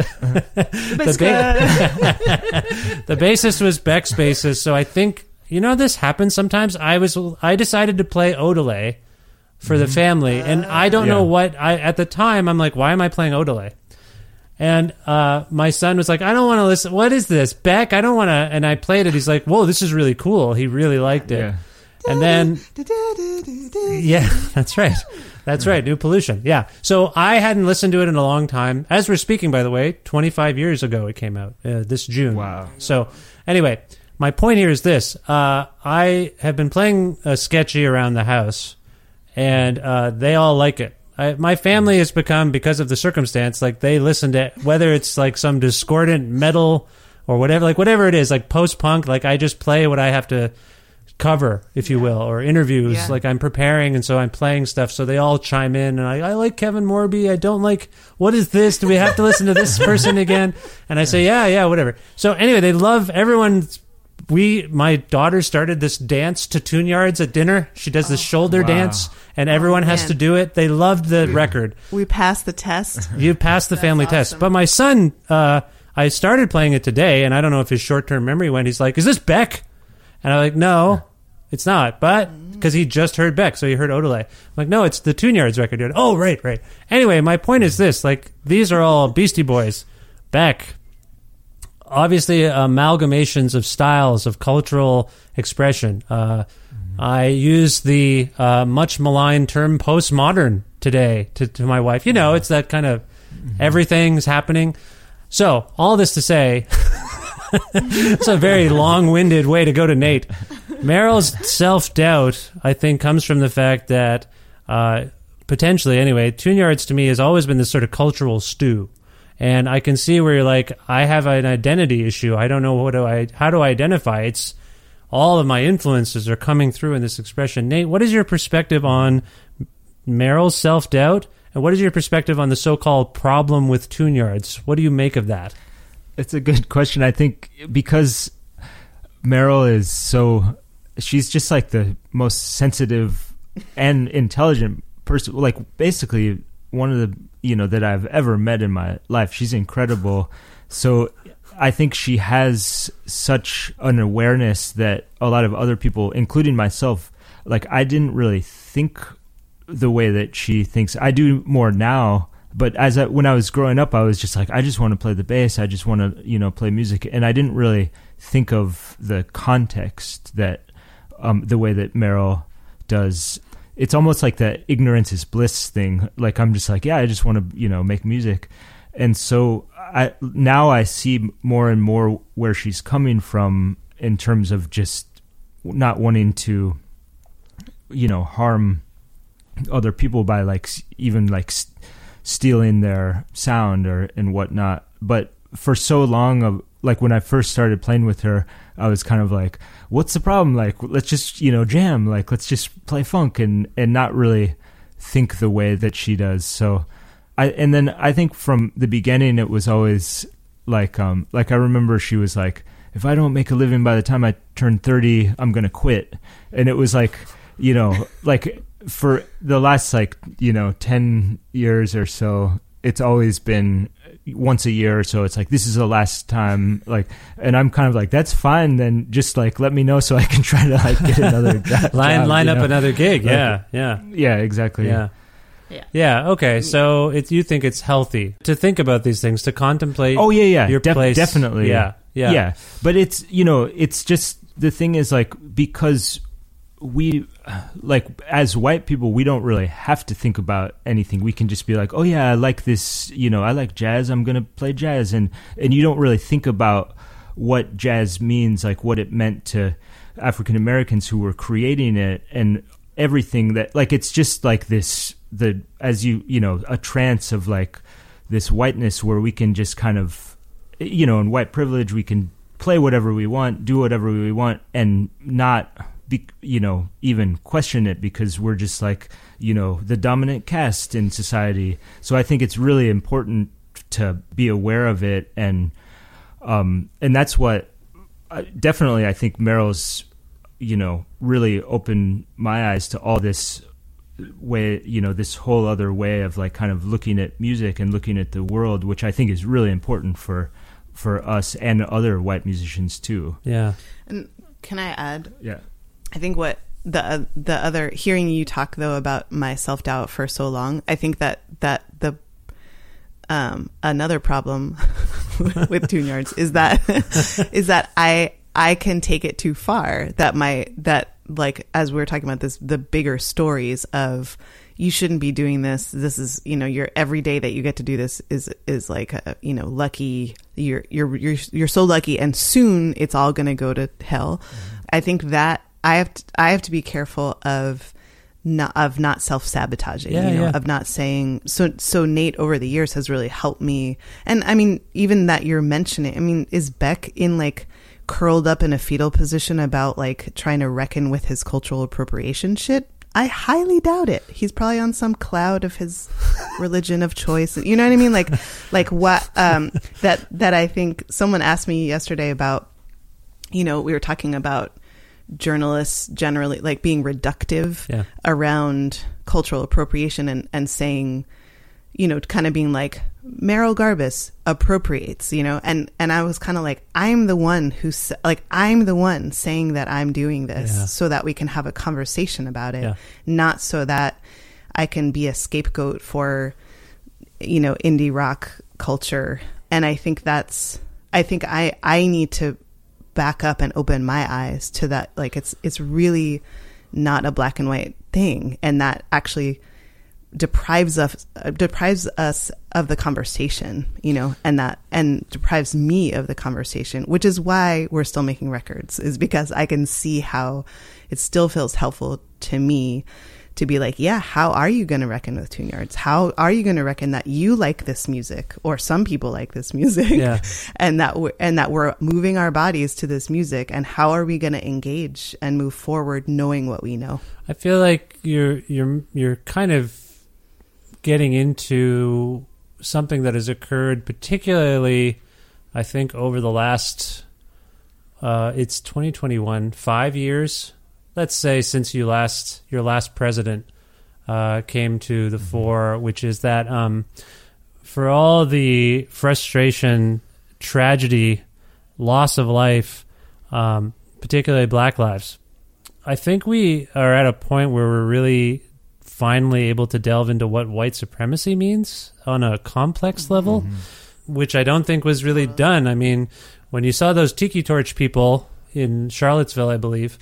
The bassist was Beck's bassist. So I think, this happens sometimes. I decided to play Odelay for the family, and I don't know what at the time I'm like, why am I playing Odelay? And my son was like, I don't want to listen. What is this, Beck? I don't want to. And I played it. He's like, whoa, this is really cool. He really liked it. Yeah. And then, yeah, that's right. That's right. New Pollution. Yeah. So I hadn't listened to it in a long time. As we're speaking, by the way, 25 years ago it came out this June. Wow. So anyway, my point here is this. I have been playing Sketchy around the house, and they all like it. My family has become, because of the circumstance, like they listen to, whether it's like some discordant metal or whatever, like whatever it is, like post-punk, like I just play what I have to cover, if you will, or interviews, like I'm preparing, and so I'm playing stuff, so they all chime in, and I like Kevin Morby, I don't like, what is this, do we have to listen to this person again? And I say, yeah, whatever. So anyway, they love, my daughter started this dance to Tune Yards at dinner. She does this shoulder dance, and everyone has to do it. They loved the record. We passed the test. You passed the family test. But my son, I started playing it today, and I don't know if his short-term memory went. He's like, is this Beck? And I'm like, no, it's not. But because he just heard Beck, so he heard Odelay. I'm like, no, it's the Tune Yards record. Dude. Oh, right. Anyway, my point is this. Like, these are all Beastie Boys. Beck. Obviously, amalgamations of styles, of cultural expression. I use the much maligned term postmodern today to my wife. It's that kind of everything's happening. So, all this to say, it's a very long-winded way to go to Nate. Meryl's self-doubt, I think, comes from the fact that, potentially anyway, Tune Yards to me has always been this sort of cultural stew. And I can see where you're like, I have an identity issue. I don't know how do I identify? It's all of my influences are coming through in this expression. Nate, what is your perspective on Meryl's self-doubt? And what is your perspective on the so-called problem with Tune Yards? What do you make of that? It's a good question. I think because Meryl is she's just like the most sensitive and intelligent person, like basically one of the, that I've ever met in my life. She's incredible. So I think she has such an awareness that a lot of other people, including myself, like I didn't really think the way that she thinks. I do more now, but when I was growing up, I was just like, I just want to play the bass. I just want to, play music. And I didn't really think of the context that the way that Meryl does. It's almost like that ignorance is bliss thing. Like I'm just like, yeah, I just want to, make music. And so now I see more and more where she's coming from in terms of just not wanting to, harm other people by even stealing their sound and whatnot. But for so long when I first started playing with her, I was kind of like, what's the problem? Like, let's just, jam. Like, let's just play funk and not really think the way that she does. So I think from the beginning, it was always like I remember she was like, if I don't make a living by the time I turn 30, I'm going to quit. And it was like, like for the last 10 years or so, it's always been once a year or so. It's like, this is the last time, and I'm kind of like, that's fine, then just let me know so I can try to get another job. line up another gig. Yeah exactly. Yeah. Okay. So you think it's healthy to think about these things, to contemplate. Oh yeah. Your place. Definitely. Yeah. But it's it's just, the thing is because we as white people, we don't really have to think about anything. We can just be like, oh yeah, I like this, I like jazz, I'm gonna play jazz, and you don't really think about what jazz means, like what it meant to African Americans who were creating it, and everything that it's just like this, a trance of this whiteness where we can just kind of, in white privilege, we can play whatever we want, do whatever we want, and not even question it because we're just like, the dominant caste in society. So I think it's really important to be aware of it. And that's what definitely I think Meryl's, really opened my eyes to all this way, this whole other way of like kind of looking at music and looking at the world, which I think is really important for us and other white musicians too. Yeah. And can I add? Yeah. I think what the other, hearing you talk though about my self-doubt for so long, I think that the another problem with Tune Yards is that I can take it too far, that like, as we were talking about this, the bigger stories of you shouldn't be doing this. This is, your every day that you get to do this is like, lucky. You're so lucky, and soon it's all going to go to hell. Mm-hmm. I think that I have to be careful of not self-sabotaging, of not saying, so Nate over the years has really helped me. And I mean, even that you're mentioning, is Beck in like curled up in a fetal position about like trying to reckon with his cultural appropriation shit? I highly doubt it. He's probably on some cloud of his religion of choice. You know what I mean? Like what, that I think someone asked me yesterday about, we were talking about journalists generally like being reductive around cultural appropriation and saying, kind of being like, Meryl Garbus appropriates, and I was kind of like, I'm the one saying that I'm doing this so that we can have a conversation about it, not so that I can be a scapegoat for, indie rock culture. And I think I need to back up and open my eyes to that. Like it's really not a black and white thing. And that actually deprives us of the conversation, and deprives me of the conversation, which is why we're still making records, is because I can see how it still feels helpful to me to be like, how are you going to reckon with Tune Yards? How are you going to reckon that you like this music, or some people like this music, and that we're moving our bodies to this music, and how are we going to engage and move forward knowing what we know? I feel like you're kind of getting into something that has occurred particularly, I think, over the last, it's 2021, 5 years, let's say, since your last president came to the fore, which is that for all the frustration, tragedy, loss of life, particularly Black lives, I think we are at a point where we're really finally able to delve into what white supremacy means on a complex level, which I don't think was really done. I mean, when you saw those tiki torch people in Charlottesville, I believe,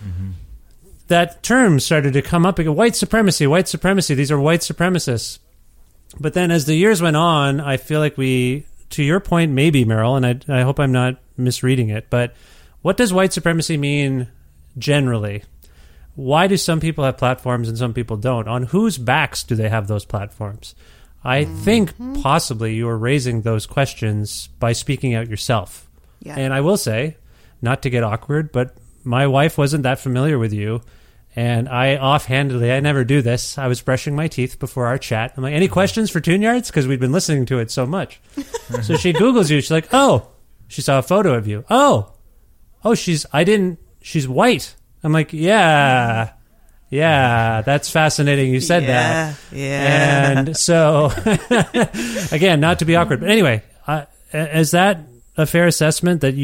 that term started to come up again. White supremacy, these are white supremacists. But then as the years went on, I feel like we, to your point, maybe, Meryl, and I hope I'm not misreading it, but what does white supremacy mean generally? Why do some people have platforms and some people don't? On whose backs do they have those platforms? I think possibly you are raising those questions by speaking out yourself. Yeah. And I will say, not to get awkward, but my wife wasn't that familiar with you. And I offhandedly, I never do this, I was brushing my teeth before our chat. I'm like, any questions for Tune Yards? Because we'd been listening to it so much. So she Googles you. She's like, oh, she saw a photo of you. Oh, she's white. I'm like, yeah, that's fascinating. You said that. Yeah. And so, again, not to be awkward, but anyway, is that a fair assessment that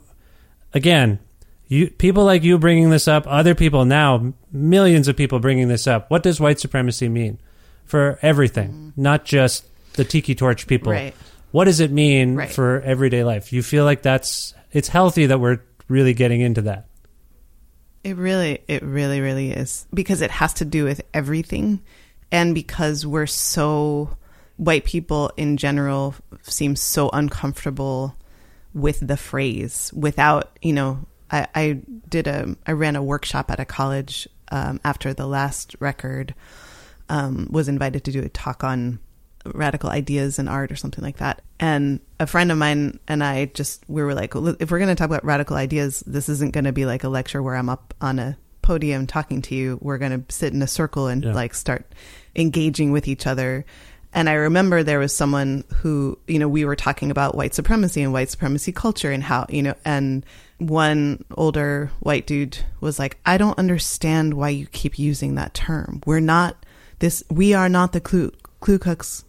people like you bringing this up, other people now, millions of people bringing this up, what does white supremacy mean for everything, not just the tiki torch people? Right. What does it mean for everyday life? You feel like it's healthy that we're really getting into that? It really, really is, because it has to do with everything. And because white people in general seem so uncomfortable with the phrase without, I ran a workshop at a college after the last record, was invited to do a talk on radical ideas in art or something like that. And a friend of mine and I we were like, if we're going to talk about radical ideas, this isn't going to be like a lecture where I'm up on a podium talking to you, we're going to sit in a circle and like start engaging with each other. And I remember there was someone who, you know, we were talking about white supremacy and white supremacy culture and how, you know, and one older white dude was like, I don't understand why you keep using that term. We are not the Ku Klux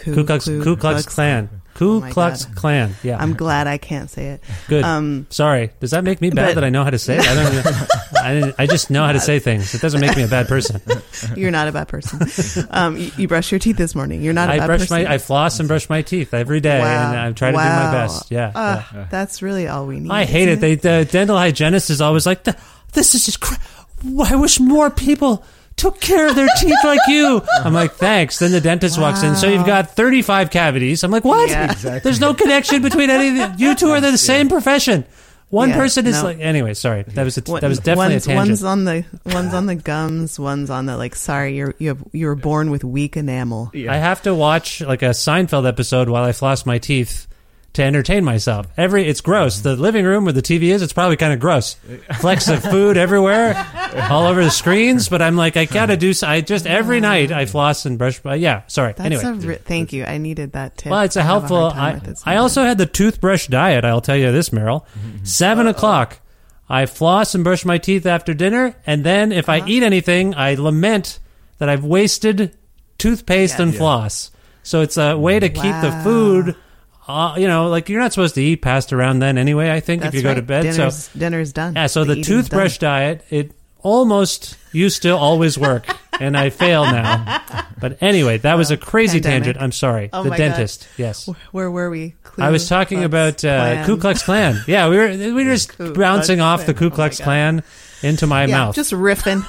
Klan. Ku Klux Klan. Yeah. I'm glad I can't say it. Good. Sorry. Does that make me bad that I know how to say it? I just know how to say things. It doesn't make me a bad person. You're not a bad person. You brushed your teeth this morning. You're not a bad person. I floss and brush my teeth every day, and I try to do my best. Yeah. That's really all we need. I hate it. The dental hygienist is always like, this is just I wish more people took care of their teeth like you. I'm like, thanks. Then the dentist walks in. So you've got 35 cavities. I'm like, what? Yeah. Exactly. There's no connection between any of you two. Are the same profession? One person is like. Anyway, sorry. That was definitely a tangent. One's on the gums. One's on the like. Sorry, you were born with weak enamel. Yeah. I have to watch like a Seinfeld episode while I floss my teeth to entertain myself. It's gross. The living room where the TV is, it's probably kind of gross. Flecks of food everywhere, all over the screens. But I'm like, I gotta do. Every night I floss and brush. Sorry. Anyway, thank you. I needed that tip. Well, it's a helpful. I also had the toothbrush diet. I'll tell you this, Meryl. 7 o'clock, I floss and brush my teeth after dinner, and then if I eat anything, I lament that I've wasted toothpaste and floss. So it's a way to keep the food. Like you're not supposed to eat past around then anyway, I think. That's if you go to bed. Dinner's done. Yeah, so the toothbrush diet, it almost used to always work, and I fail now. But anyway, that was a crazy tangent. I'm sorry. Oh the my dentist, God. yes. Where were we? I was talking about Ku Klux Klan. Yeah, we were just bouncing off the Ku Klux Klan into my mouth. Just riffing.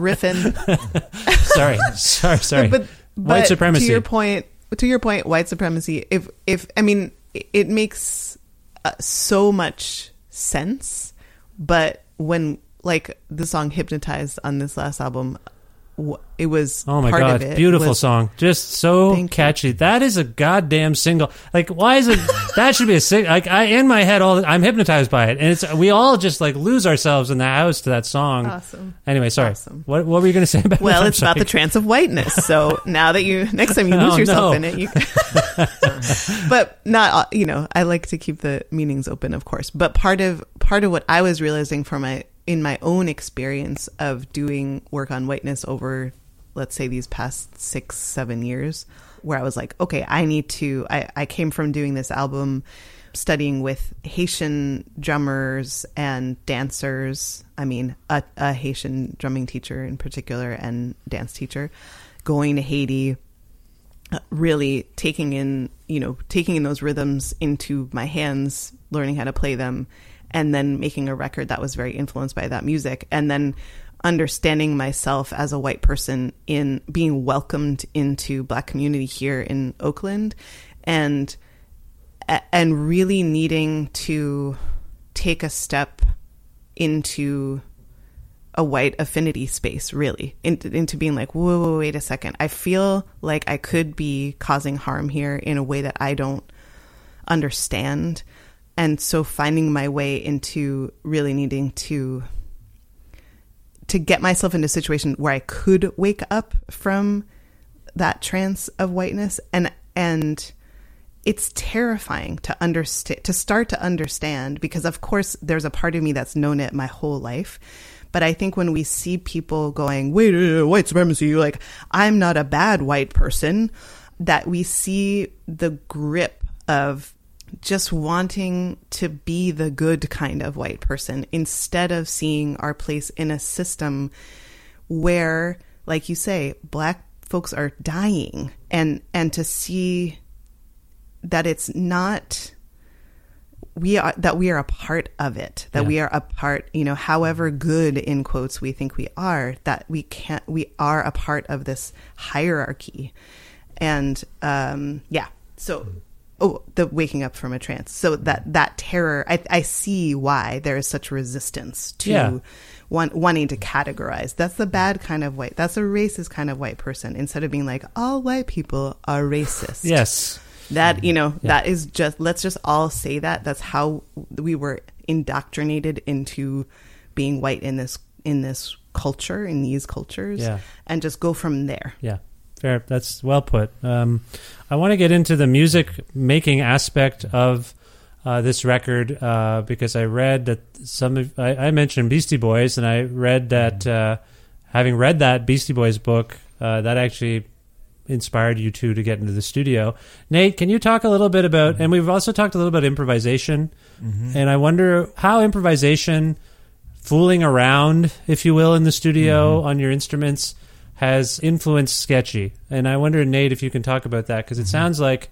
Sorry. But white supremacy. To your point, white supremacy, it makes so much sense, but when, like, the song Hypnotized on this last album, it was oh my part God, of it beautiful song, just so catchy. That is a goddamn single. Like, why is it that should be a single? Like, in my head I'm hypnotized by it, and we all just like lose ourselves in the house to that song. Awesome. Anyway, sorry. Awesome. What were you going to say about? Well, it's about the trance of whiteness. So now that next time you lose yourself in it, but not. I like to keep the meanings open, of course. But part of what I was realizing in my own experience of doing work on whiteness over, let's say, these past 6-7 years, where I was like, okay, I came from doing this album, studying with Haitian drummers and dancers. A Haitian drumming teacher in particular and dance teacher, going to Haiti, really taking in those rhythms into my hands, learning how to play them, and then making a record that was very influenced by that music. And then understanding myself as a white person in being welcomed into Black community here in Oakland, and really needing to take a step into a white affinity space, really, into being like, whoa, wait a second. I feel like I could be causing harm here in a way that I don't understand. And so finding my way into really needing to get myself into a situation where I could wake up from that trance of whiteness. And it's terrifying to start to understand, because of course there's a part of me that's known it my whole life. But I think when we see people going, wait, white supremacy, like, I'm not a bad white person, that we see the grip of just wanting to be the good kind of white person, instead of seeing our place in a system where, like you say, Black folks are dying, and to see that it's not, we are a part of it, that we are a part, however good in quotes we think we are, that we are a part of this hierarchy. And so the waking up from a trance. So that terror, I see why there is such resistance to wanting to categorize. That's the bad kind of white. That's a racist kind of white person, instead of being like, all white people are racist. Yes. That, that is just, let's just all say that. That's how we were indoctrinated into being white in this culture in these cultures Yeah. and just go from there. Yeah, fair. That's well put. I want to get into the music making aspect of this record because I read that I mentioned Beastie Boys, and I read that having read that Beastie Boys book, that actually inspired you two to get into the studio. Nate, can you talk a little bit about, and we've also talked a little about improvisation, and I wonder how improvisation, fooling around, if you will, in the studio on your instruments has influenced Sketchy. And I wonder, Nate, if you can talk about that, because it sounds like,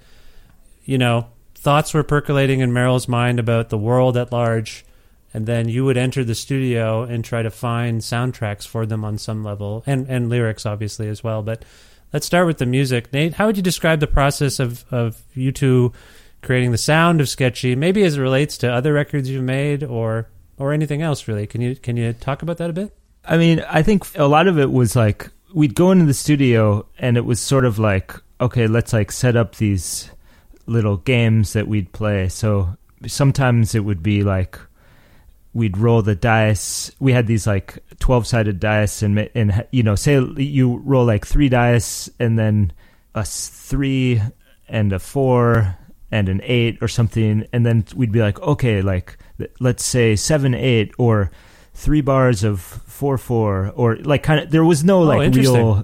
thoughts were percolating in Meryl's mind about the world at large, and then you would enter the studio and try to find soundtracks for them on some level, and lyrics, obviously, as well. But let's start with the music. Nate, how would you describe the process of you two creating the sound of Sketchy, maybe as it relates to other records you've made or anything else, really? Can you talk about that a bit? I mean, I think a lot of it was like, we'd go into the studio and it was sort of like, okay, let's like set up these little games that we'd play. So sometimes it would be like, we'd roll the dice. We had these like 12-sided dice, and say you roll like 3 dice and then a 3 and a 4 and an 8 or something, and then we'd be like, okay, like let's say 7-8 or 3 bars of 4-4, or like kind of, there was no like real,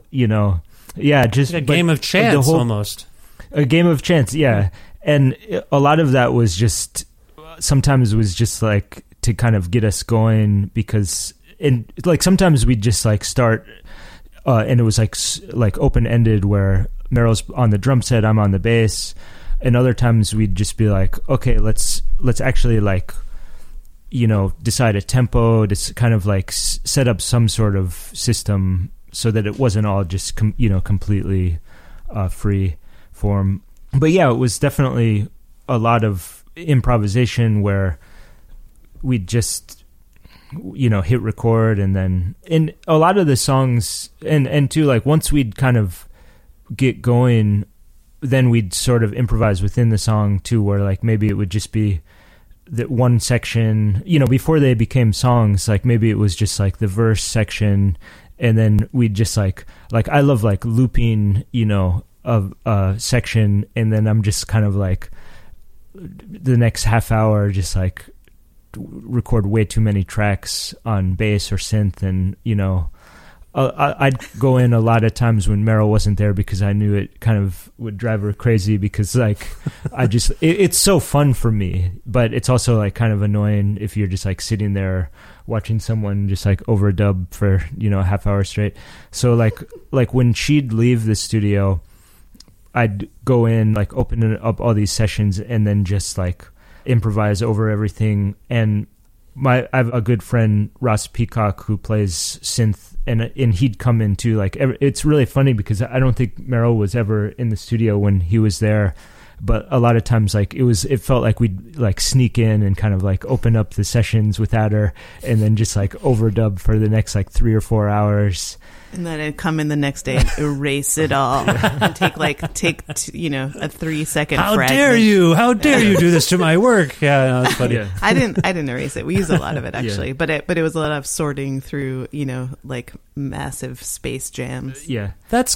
just like a game of chance, almost a game of chance, yeah. And a lot of that was just, sometimes it was just like to kind of get us going, because like sometimes we'd just like start and it was like open-ended, where Meryl's on the drum set, I'm on the bass, and other times we'd just be like, okay, let's actually like decide a tempo to kind of like set up some sort of system so that it wasn't all just completely free form. But yeah, it was definitely a lot of improvisation where we'd just hit record, and then in a lot of the songs, and too, like once we'd kind of get going, then we'd sort of improvise within the song too, where like maybe it would just be that one section, before they became songs, like maybe it was just like the verse section, and then we'd just like I love like looping, a section, and then I'm just kind of like the next half hour just like record way too many tracks on bass or synth, and I'd go in a lot of times when Meryl wasn't there, because I knew it kind of would drive her crazy, because like it's so fun for me, but it's also like kind of annoying if you're just like sitting there watching someone just like overdub for a half hour straight. So like when she'd leave the studio, I'd go in, like open up all these sessions, and then just like improvise over everything. And I have a good friend, Ross Peacock, who plays synth, and he'd come in too. Like it's really funny, because I don't think Meryl was ever in the studio when he was there, but a lot of times like it felt like we'd like sneak in and kind of like open up the sessions without her, and then just like overdub for the next like 3 or 4 hours. And then I'd come in the next day and erase it all and take a 3-second How fragment. How dare you do this to my work? Yeah, no, that's funny. Yeah. I didn't erase it. We used a lot of it actually, but it was a lot of sorting through, like massive space jams. Yeah. That's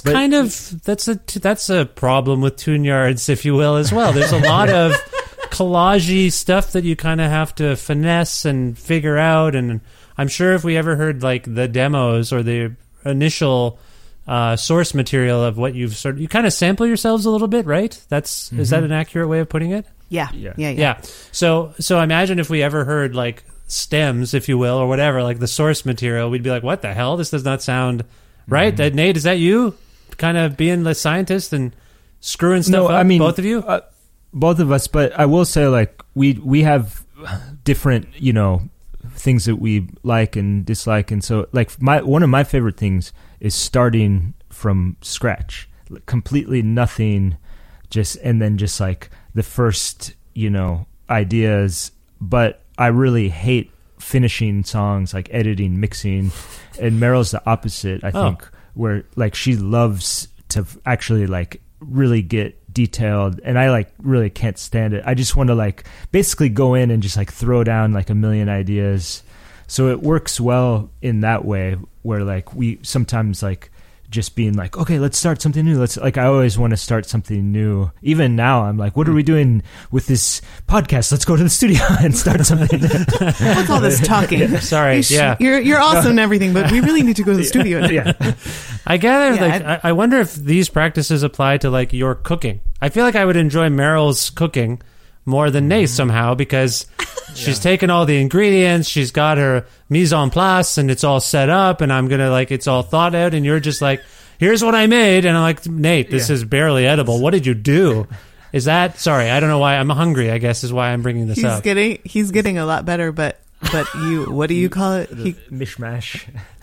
a problem with Tune Yards, if you will, as well. There's a lot of collagey stuff that you kind of have to finesse and figure out, and I'm sure if we ever heard like the demos or the initial source material of what you kind of sample yourselves a little bit, right? Is that an accurate way of putting it? Yeah. So imagine if we ever heard like stems, if you will, or whatever, like the source material, we'd be like, what the hell? This does not sound right. Nate, is that you kind of being the scientist and screwing stuff up? I mean, both of you? Both of us, but I will say like we have different, things that we like and dislike, and so like one of my favorite things is starting from scratch, completely nothing, and then just like the first ideas. But I really hate finishing songs, like editing, mixing, and Meryl's the opposite, I think, where like she loves to actually like really get detailed, and I like really can't stand it. I just want to like basically go in and just like throw down like a million ideas. So it works well in that way where like we sometimes like just being like, okay, let's start something new. I always want to start something new. Even now I'm like, what are we doing with this podcast? Let's go to the studio and start something. What's all this talking? Sorry. You're awesome and everything, but we really need to go to the studio now. Yeah. I gather, I wonder if these practices apply to like your cooking. I feel like I would enjoy Meryl's cooking more than Nate somehow, because she's taken all the ingredients, she's got her mise en place, and it's all set up, and I'm gonna like, it's all thought out, and you're just like, here's what I made, and I'm like, Nate, this is barely edible. What did you do? Is that, sorry, I don't know why, I'm hungry, I guess is why I'm bringing this up. He's getting a lot better, but you, what do you call it? Mishmash.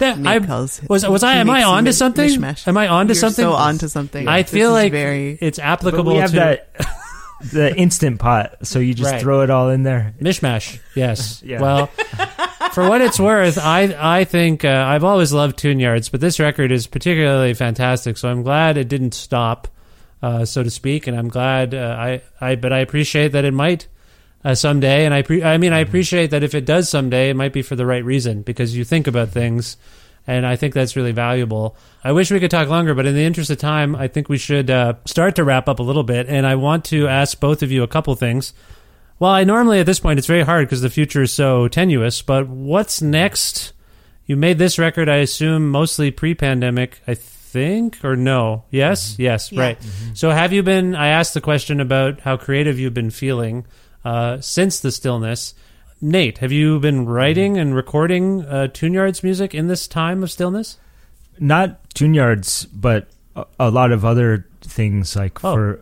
Am I onto something? Mishmash. Am I onto You're something? so onto something. I feel like it's applicable but we have to that the instant pot, so you just throw it all in there. Mishmash, yes. Yeah. Well, for what it's worth, I think I've always loved Tune Yards, but this record is particularly fantastic, so I'm glad it didn't stop, so to speak, and I'm glad but I appreciate that it might someday, and I appreciate that if it does someday, it might be for the right reason, because you think about things, and I think that's really valuable. I wish we could talk longer, but in the interest of time, I think we should start to wrap up a little bit, and I want to ask both of you a couple things. Well, I normally at this point, it's very hard because the future is so tenuous, but what's next? You made this record, I assume, mostly pre-pandemic, I think, or no? Yes? Mm-hmm. Yes, yeah. Right. Mm-hmm. So have you been, I asked the question about how creative you've been feeling since the stillness. Nate, have you been writing and recording Tune Yards music in this time of stillness? Not Tune Yards, but a lot of other things. Like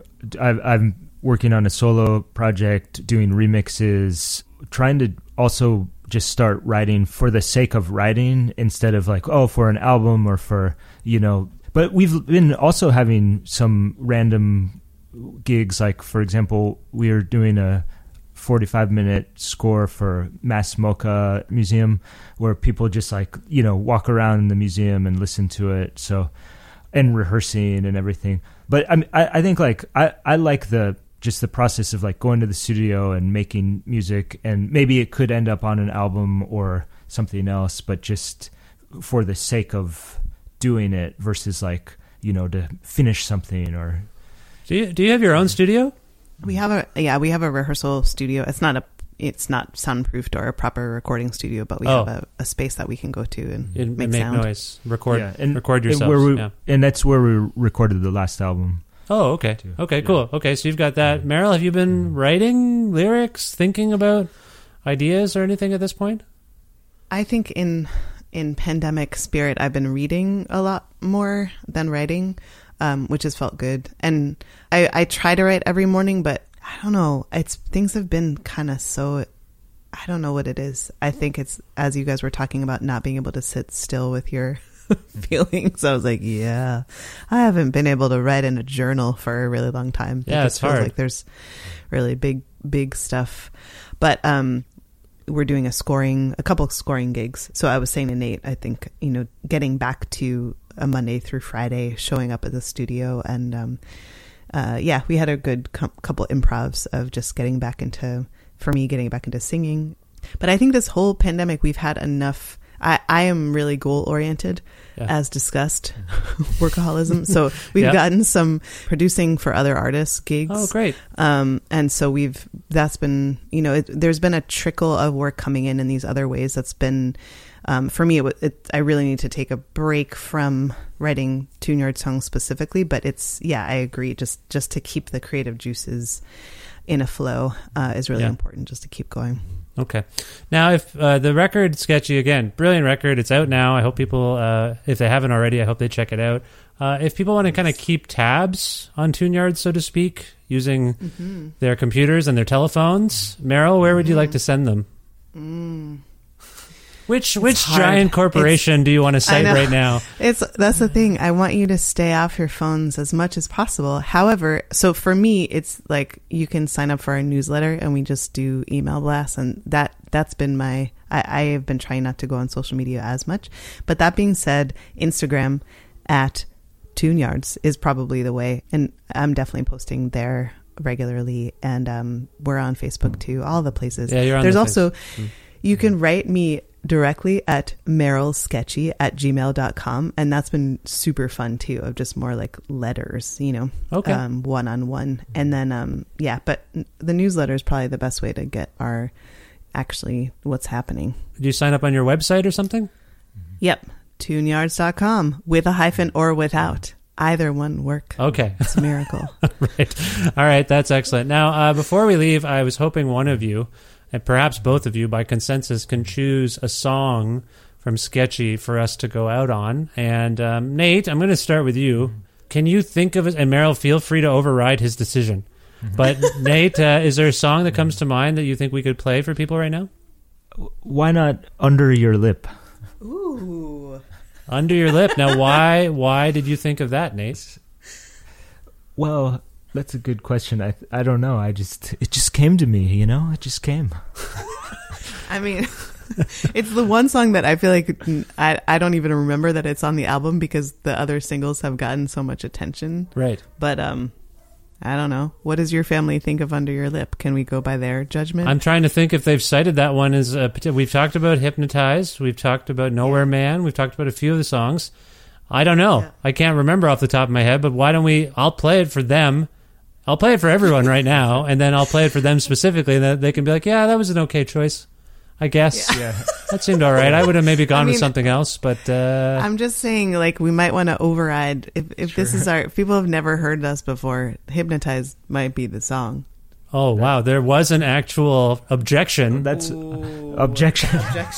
I'm working on a solo project, doing remixes, trying to also just start writing for the sake of writing instead of like, for an album or for, But we've been also having some random gigs. Like, for example, we are doing a 45-minute score for Mass Mocha Museum where people just like, walk around in the museum and listen to it. So, and rehearsing and everything. But I think like, I like the process of like going to the studio and making music, and maybe it could end up on an album or something else, but just for the sake of doing it versus like, to finish something. Or do you have your own studio? We have a rehearsal studio. It's not soundproofed or a proper recording studio, but we have a space that we can go to and make sound. Noise, record yourself. And that's where we recorded the last album. Oh, okay. Too. Okay, cool. Okay, so you've got that. Meryl, have you been writing lyrics, thinking about ideas or anything at this point? I think in pandemic spirit, I've been reading a lot more than writing. Which has felt good. And I try to write every morning, but I don't know. Things have been kind of so, I don't know what it is. I think it's, as you guys were talking about, not being able to sit still with your feelings. I was like, I haven't been able to write in a journal for a really long time. Yeah, it's hard. Like there's really big stuff. But we're doing a couple of scoring gigs. So I was saying to Nate, I think, getting back to a Monday through Friday, showing up at the studio, and we had a good couple improvs of just getting back into singing. But I think this whole pandemic, we've had enough. I am really goal oriented, as discussed, workaholism. So we've gotten some producing for other artists gigs. Oh, great! And so that's been, there's been a trickle of work coming in these other ways. That's been. For me, I really need to take a break from writing Tune Yard songs specifically, but I agree. Just to keep the creative juices in a flow is really important, just to keep going. Okay. Now, if the record, Sketchy, again, brilliant record. It's out now. I hope people, if they haven't already, I hope they check it out. If people want to kind of keep tabs on Tune Yard, so to speak, using their computers and their telephones, Meryl, where would you like to send them? Which giant corporation do you want to cite right now? That's the thing. I want you to stay off your phones as much as possible. However, so for me, it's like you can sign up for our newsletter and we just do email blasts, and that's been I have been trying not to go on social media as much. But that being said, Instagram at Tune Yards is probably the way, and I'm definitely posting there regularly, and we're on Facebook too, all the places. Yeah, you're on. There's also you can write me directly at merylsketchy@gmail.com. And that's been super fun too, of just more like letters, Okay. One-on-one. And then, but the newsletter is probably the best way to get our actually what's happening. Do you sign up on your website or something? Yep. Tuneyards.com with a hyphen or without. Either one work. Okay. It's a miracle. Right. All right. That's excellent. Now, before we leave, I was hoping one of you, and perhaps both of you by consensus, can choose a song from Sketchy for us to go out on. And Nate, I'm going to start with you. Can you think of it? And Meryl, feel free to override his decision. But Nate, is there a song that comes to mind that you think we could play for people right now? Why not Under Your Lip? Ooh. Under Your Lip. Now, why did you think of that, Nate? Well, that's a good question. I don't know. It just came to me, It just came. I mean, it's the one song that I feel like I don't even remember that it's on the album because the other singles have gotten so much attention. Right. But I don't know. What does your family think of Under Your Lip? Can we go by their judgment? I'm trying to think if they've cited that one as we've talked about Hypnotized. We've talked about Nowhere Man. We've talked about a few of the songs. I don't know. Yeah. I can't remember off the top of my head, but why don't I'll play it for them. I'll play it for everyone right now, and then I'll play it for them specifically, and they can be like, yeah, that was an okay choice, I guess. Yeah. That seemed all right. I would have maybe gone with something else, but... I'm just saying, like, we might want to override. If sure. This is if people have never heard us before, Hypnotized might be the song. Oh, wow. There was an actual objection. That's... Objection.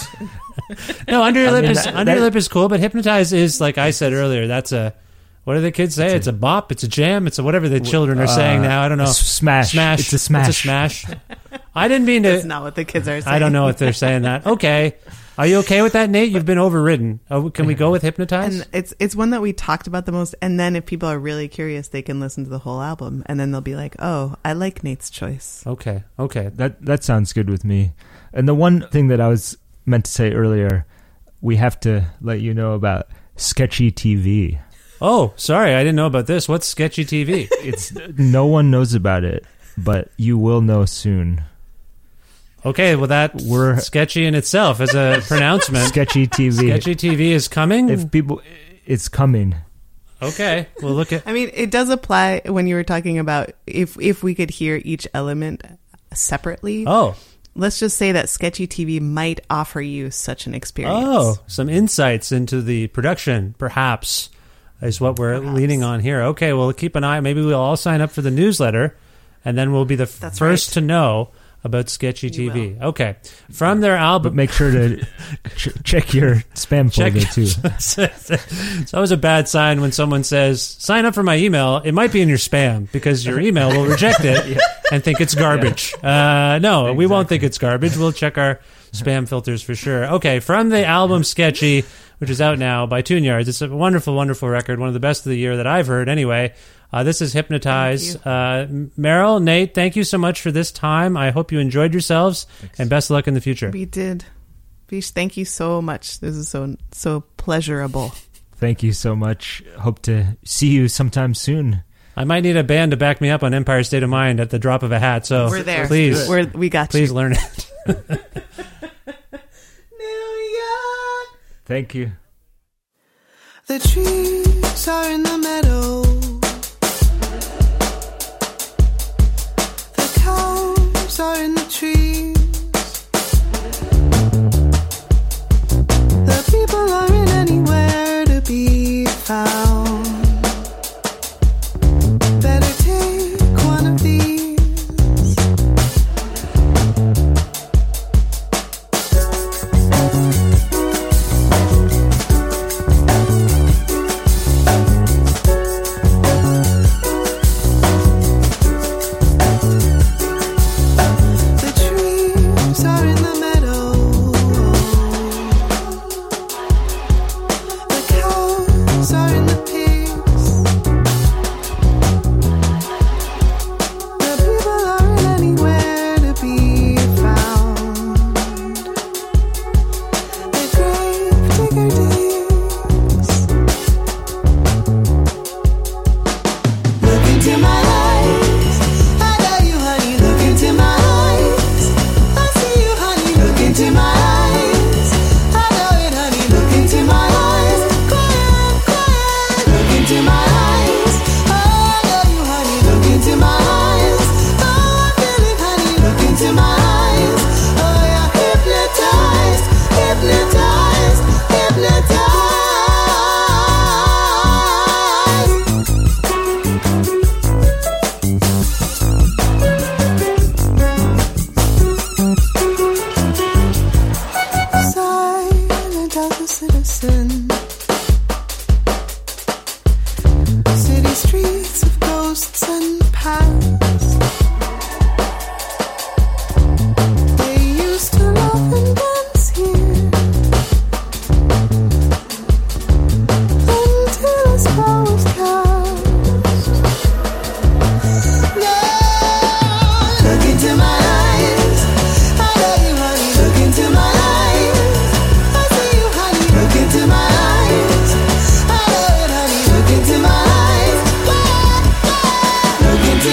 No, Under Your Lip is cool, but Hypnotized is, like I said earlier, that's a... What do the kids say? It's a bop, it's a jam, it's a whatever the children are saying now. I don't know. Smash. It's a smash. It's a smash. I didn't mean to... That's not what the kids are saying. I don't know if they're saying that. Okay. Are you okay with that, Nate? You've been overridden. Can we go with Hypnotized? And it's one that we talked about the most, and then if people are really curious, they can listen to the whole album, and then they'll be like, oh, I like Nate's choice. Okay. That sounds good with me. And the one thing that I was meant to say earlier, we have to let you know about Sketchy TV. Oh, sorry, I didn't know about this. What's Sketchy TV? It's no one knows about it, but you will know soon. Okay, well we're sketchy in itself as a pronouncement. Sketchy TV. Sketchy TV is coming? It's coming. Okay, we'll look at... I mean, it does apply when you were talking about if we could hear each element separately. Oh. Let's just say that Sketchy TV might offer you such an experience. Oh, some insights into the production, perhaps, is what we're leaning on here. Okay, well, keep an eye. Maybe we'll all sign up for the newsletter, and then we'll be the first to know about Sketchy TV. Okay. From their album... But make sure to check your spam folder, too. It's always a bad sign when someone says, sign up for my email. It might be in your spam, because your email will reject it and think it's garbage. No, exactly. We won't think it's garbage. We'll check our spam filters for sure. Okay, from the album Sketchy, which is out now by Tuneyards. It's a wonderful, wonderful record. One of the best of the year that I've heard anyway. This is Hypnotize. Meryl, Nate, thank you so much for this time. I hope you enjoyed yourselves. Thanks. And best of luck in the future. We did. Vish, thank you so much. This is so pleasurable. Thank you so much. Hope to see you sometime soon. I might need a band to back me up on Empire State of Mind at the drop of a hat. So we're there. Please, we got you. Please learn it. New York. Thank you. The trees are in the meadow. The cows are in the trees. The people aren't anywhere to be found. Better take one of these.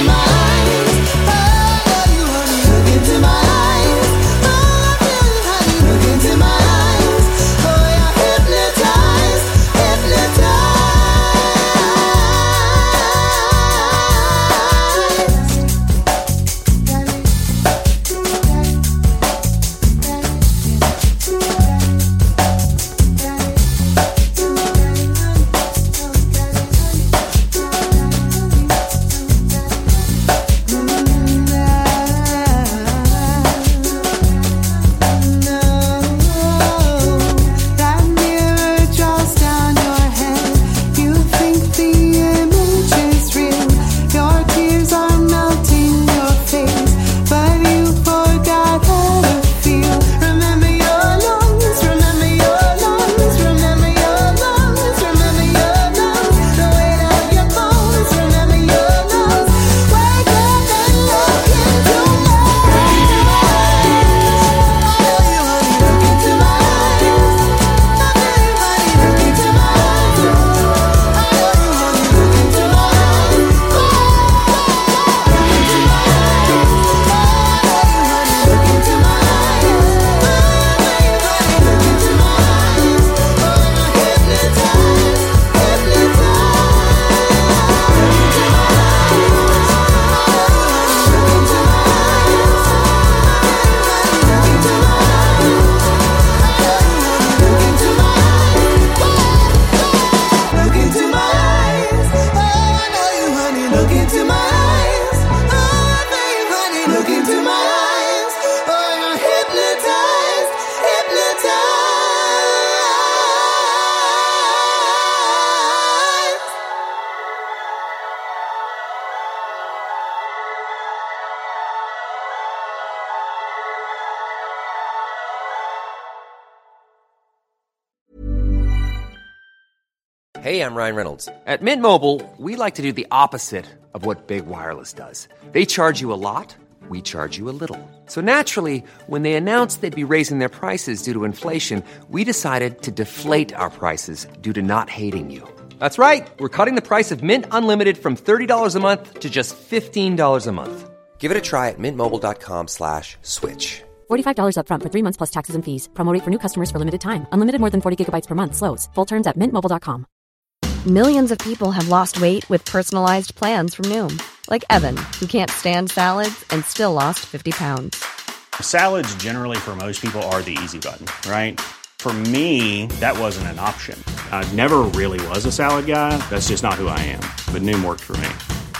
Hey, I'm Ryan Reynolds. At Mint Mobile, we like to do the opposite of what Big Wireless does. They charge you a lot, we charge you a little. So naturally, when they announced they'd be raising their prices due to inflation, we decided to deflate our prices due to not hating you. That's right. We're cutting the price of Mint Unlimited from $30 a month to just $15 a month. Give it a try at mintmobile.com/switch. $45 up front for 3 months plus taxes and fees. Promo rate for new customers for limited time. Unlimited more than 40 gigabytes per month. Slows full terms at mintmobile.com. Millions of people have lost weight with personalized plans from Noom. Like Evan, who can't stand salads and still lost 50 pounds. Salads generally for most people are the easy button, right? For me, that wasn't an option. I never really was a salad guy. That's just not who I am. But Noom worked for me.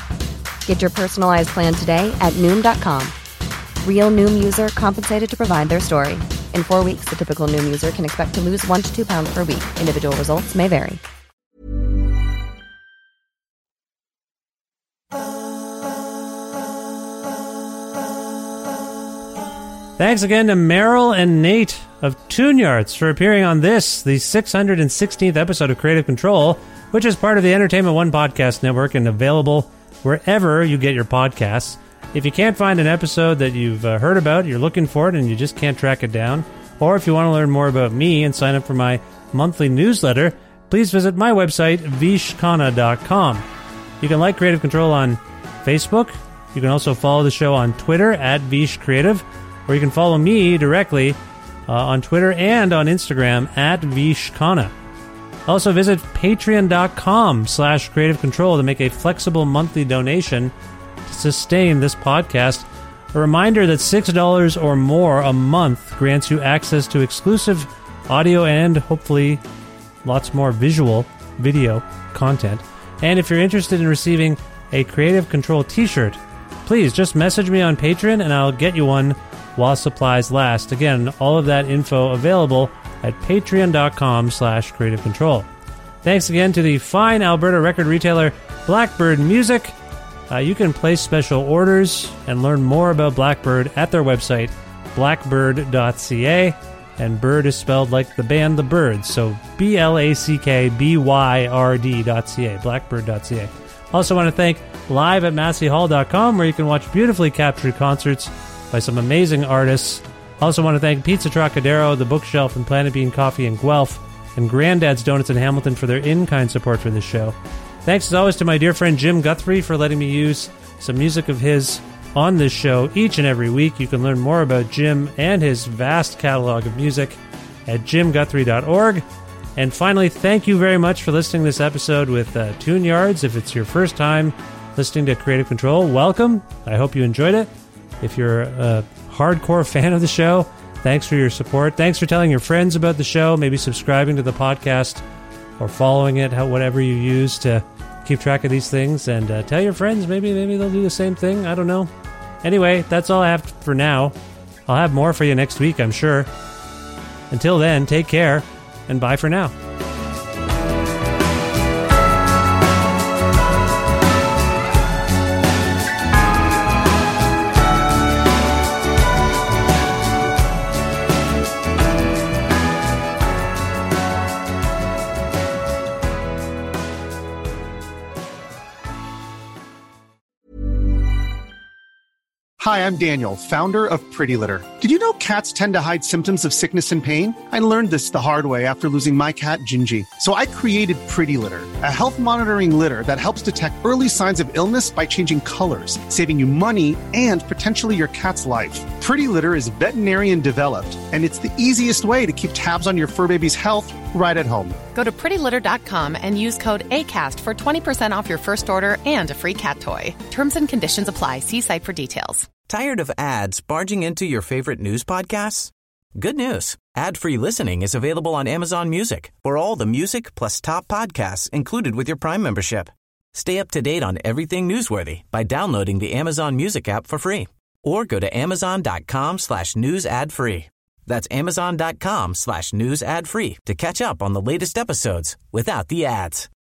Get your personalized plan today at Noom.com. Real Noom user compensated to provide their story. In 4 weeks, the typical Noom user can expect to lose 1 to 2 pounds per week. Individual results may vary. Thanks again to Meryl and Nate of Tune Yards for appearing on this, the 616th episode of Creative Control, which is part of the Entertainment One Podcast Network and available wherever you get your podcasts. If you can't find an episode that you've heard about, you're looking for it and you just can't track it down, or if you want to learn more about me and sign up for my monthly newsletter, please visit my website, vishkhanna.com. You can like Creative Control on Facebook. You can also follow the show on Twitter at vishcreative, or you can follow me directly on Twitter and on Instagram at vishkhanna. Also visit patreon.com/creative control to make a flexible monthly donation to sustain this podcast. A reminder that $6 or more a month grants you access to exclusive audio and hopefully lots more visual video content. And if you're interested in receiving a Creative Control t-shirt, please just message me on Patreon and I'll get you one while supplies last. Again, all of that info available at patreon.com/creative control. Thanks again to the fine Alberta record retailer Blackbird Music. You can place special orders and learn more about Blackbird at their website, blackbird.ca. And bird is spelled like the band The Byrds, so BLACKBYRD.ca, blackbird.ca. Also want to thank live at masseyhall.com, where you can watch beautifully captured concerts by some amazing artists. Also want to thank Pizza Trocadero, The Bookshelf, and Planet Bean Coffee in Guelph, and Granddad's Donuts in Hamilton for their in-kind support for this show. Thanks as always to my dear friend Jim Guthrie for letting me use some music of his on this show each and every week. You can learn more about Jim and his vast catalog of music at jimguthrie.org. And finally, thank you very much for listening to this episode with Tune Yards. If it's your first time listening to Creative Control, welcome. I hope you enjoyed it. If you're a hardcore fan of the show, thanks for your support. Thanks for telling your friends about the show, maybe subscribing to the podcast or following it, whatever you use to keep track of these things. And tell your friends, maybe they'll do the same thing. I don't know. Anyway, that's all I have for now. I'll have more for you next week, I'm sure. Until then, take care, and bye for now. Hi, I'm Daniel, founder of Pretty Litter. Did you know cats tend to hide symptoms of sickness and pain? I learned this the hard way after losing my cat, Gingy. So I created Pretty Litter, a health monitoring litter that helps detect early signs of illness by changing colors, saving you money and potentially your cat's life. Pretty Litter is veterinarian developed, and it's the easiest way to keep tabs on your fur baby's health right at home. Go to prettylitter.com and use code ACAST for 20% off your first order and a free cat toy. Terms and conditions apply. See site for details. Tired of ads barging into your favorite news podcasts? Good news. Ad-free listening is available on Amazon Music for all the music plus top podcasts included with your Prime membership. Stay up to date on everything newsworthy by downloading the Amazon Music app for free or go to amazon.com/news ad free. That's amazon.com/news ad free to catch up on the latest episodes without the ads.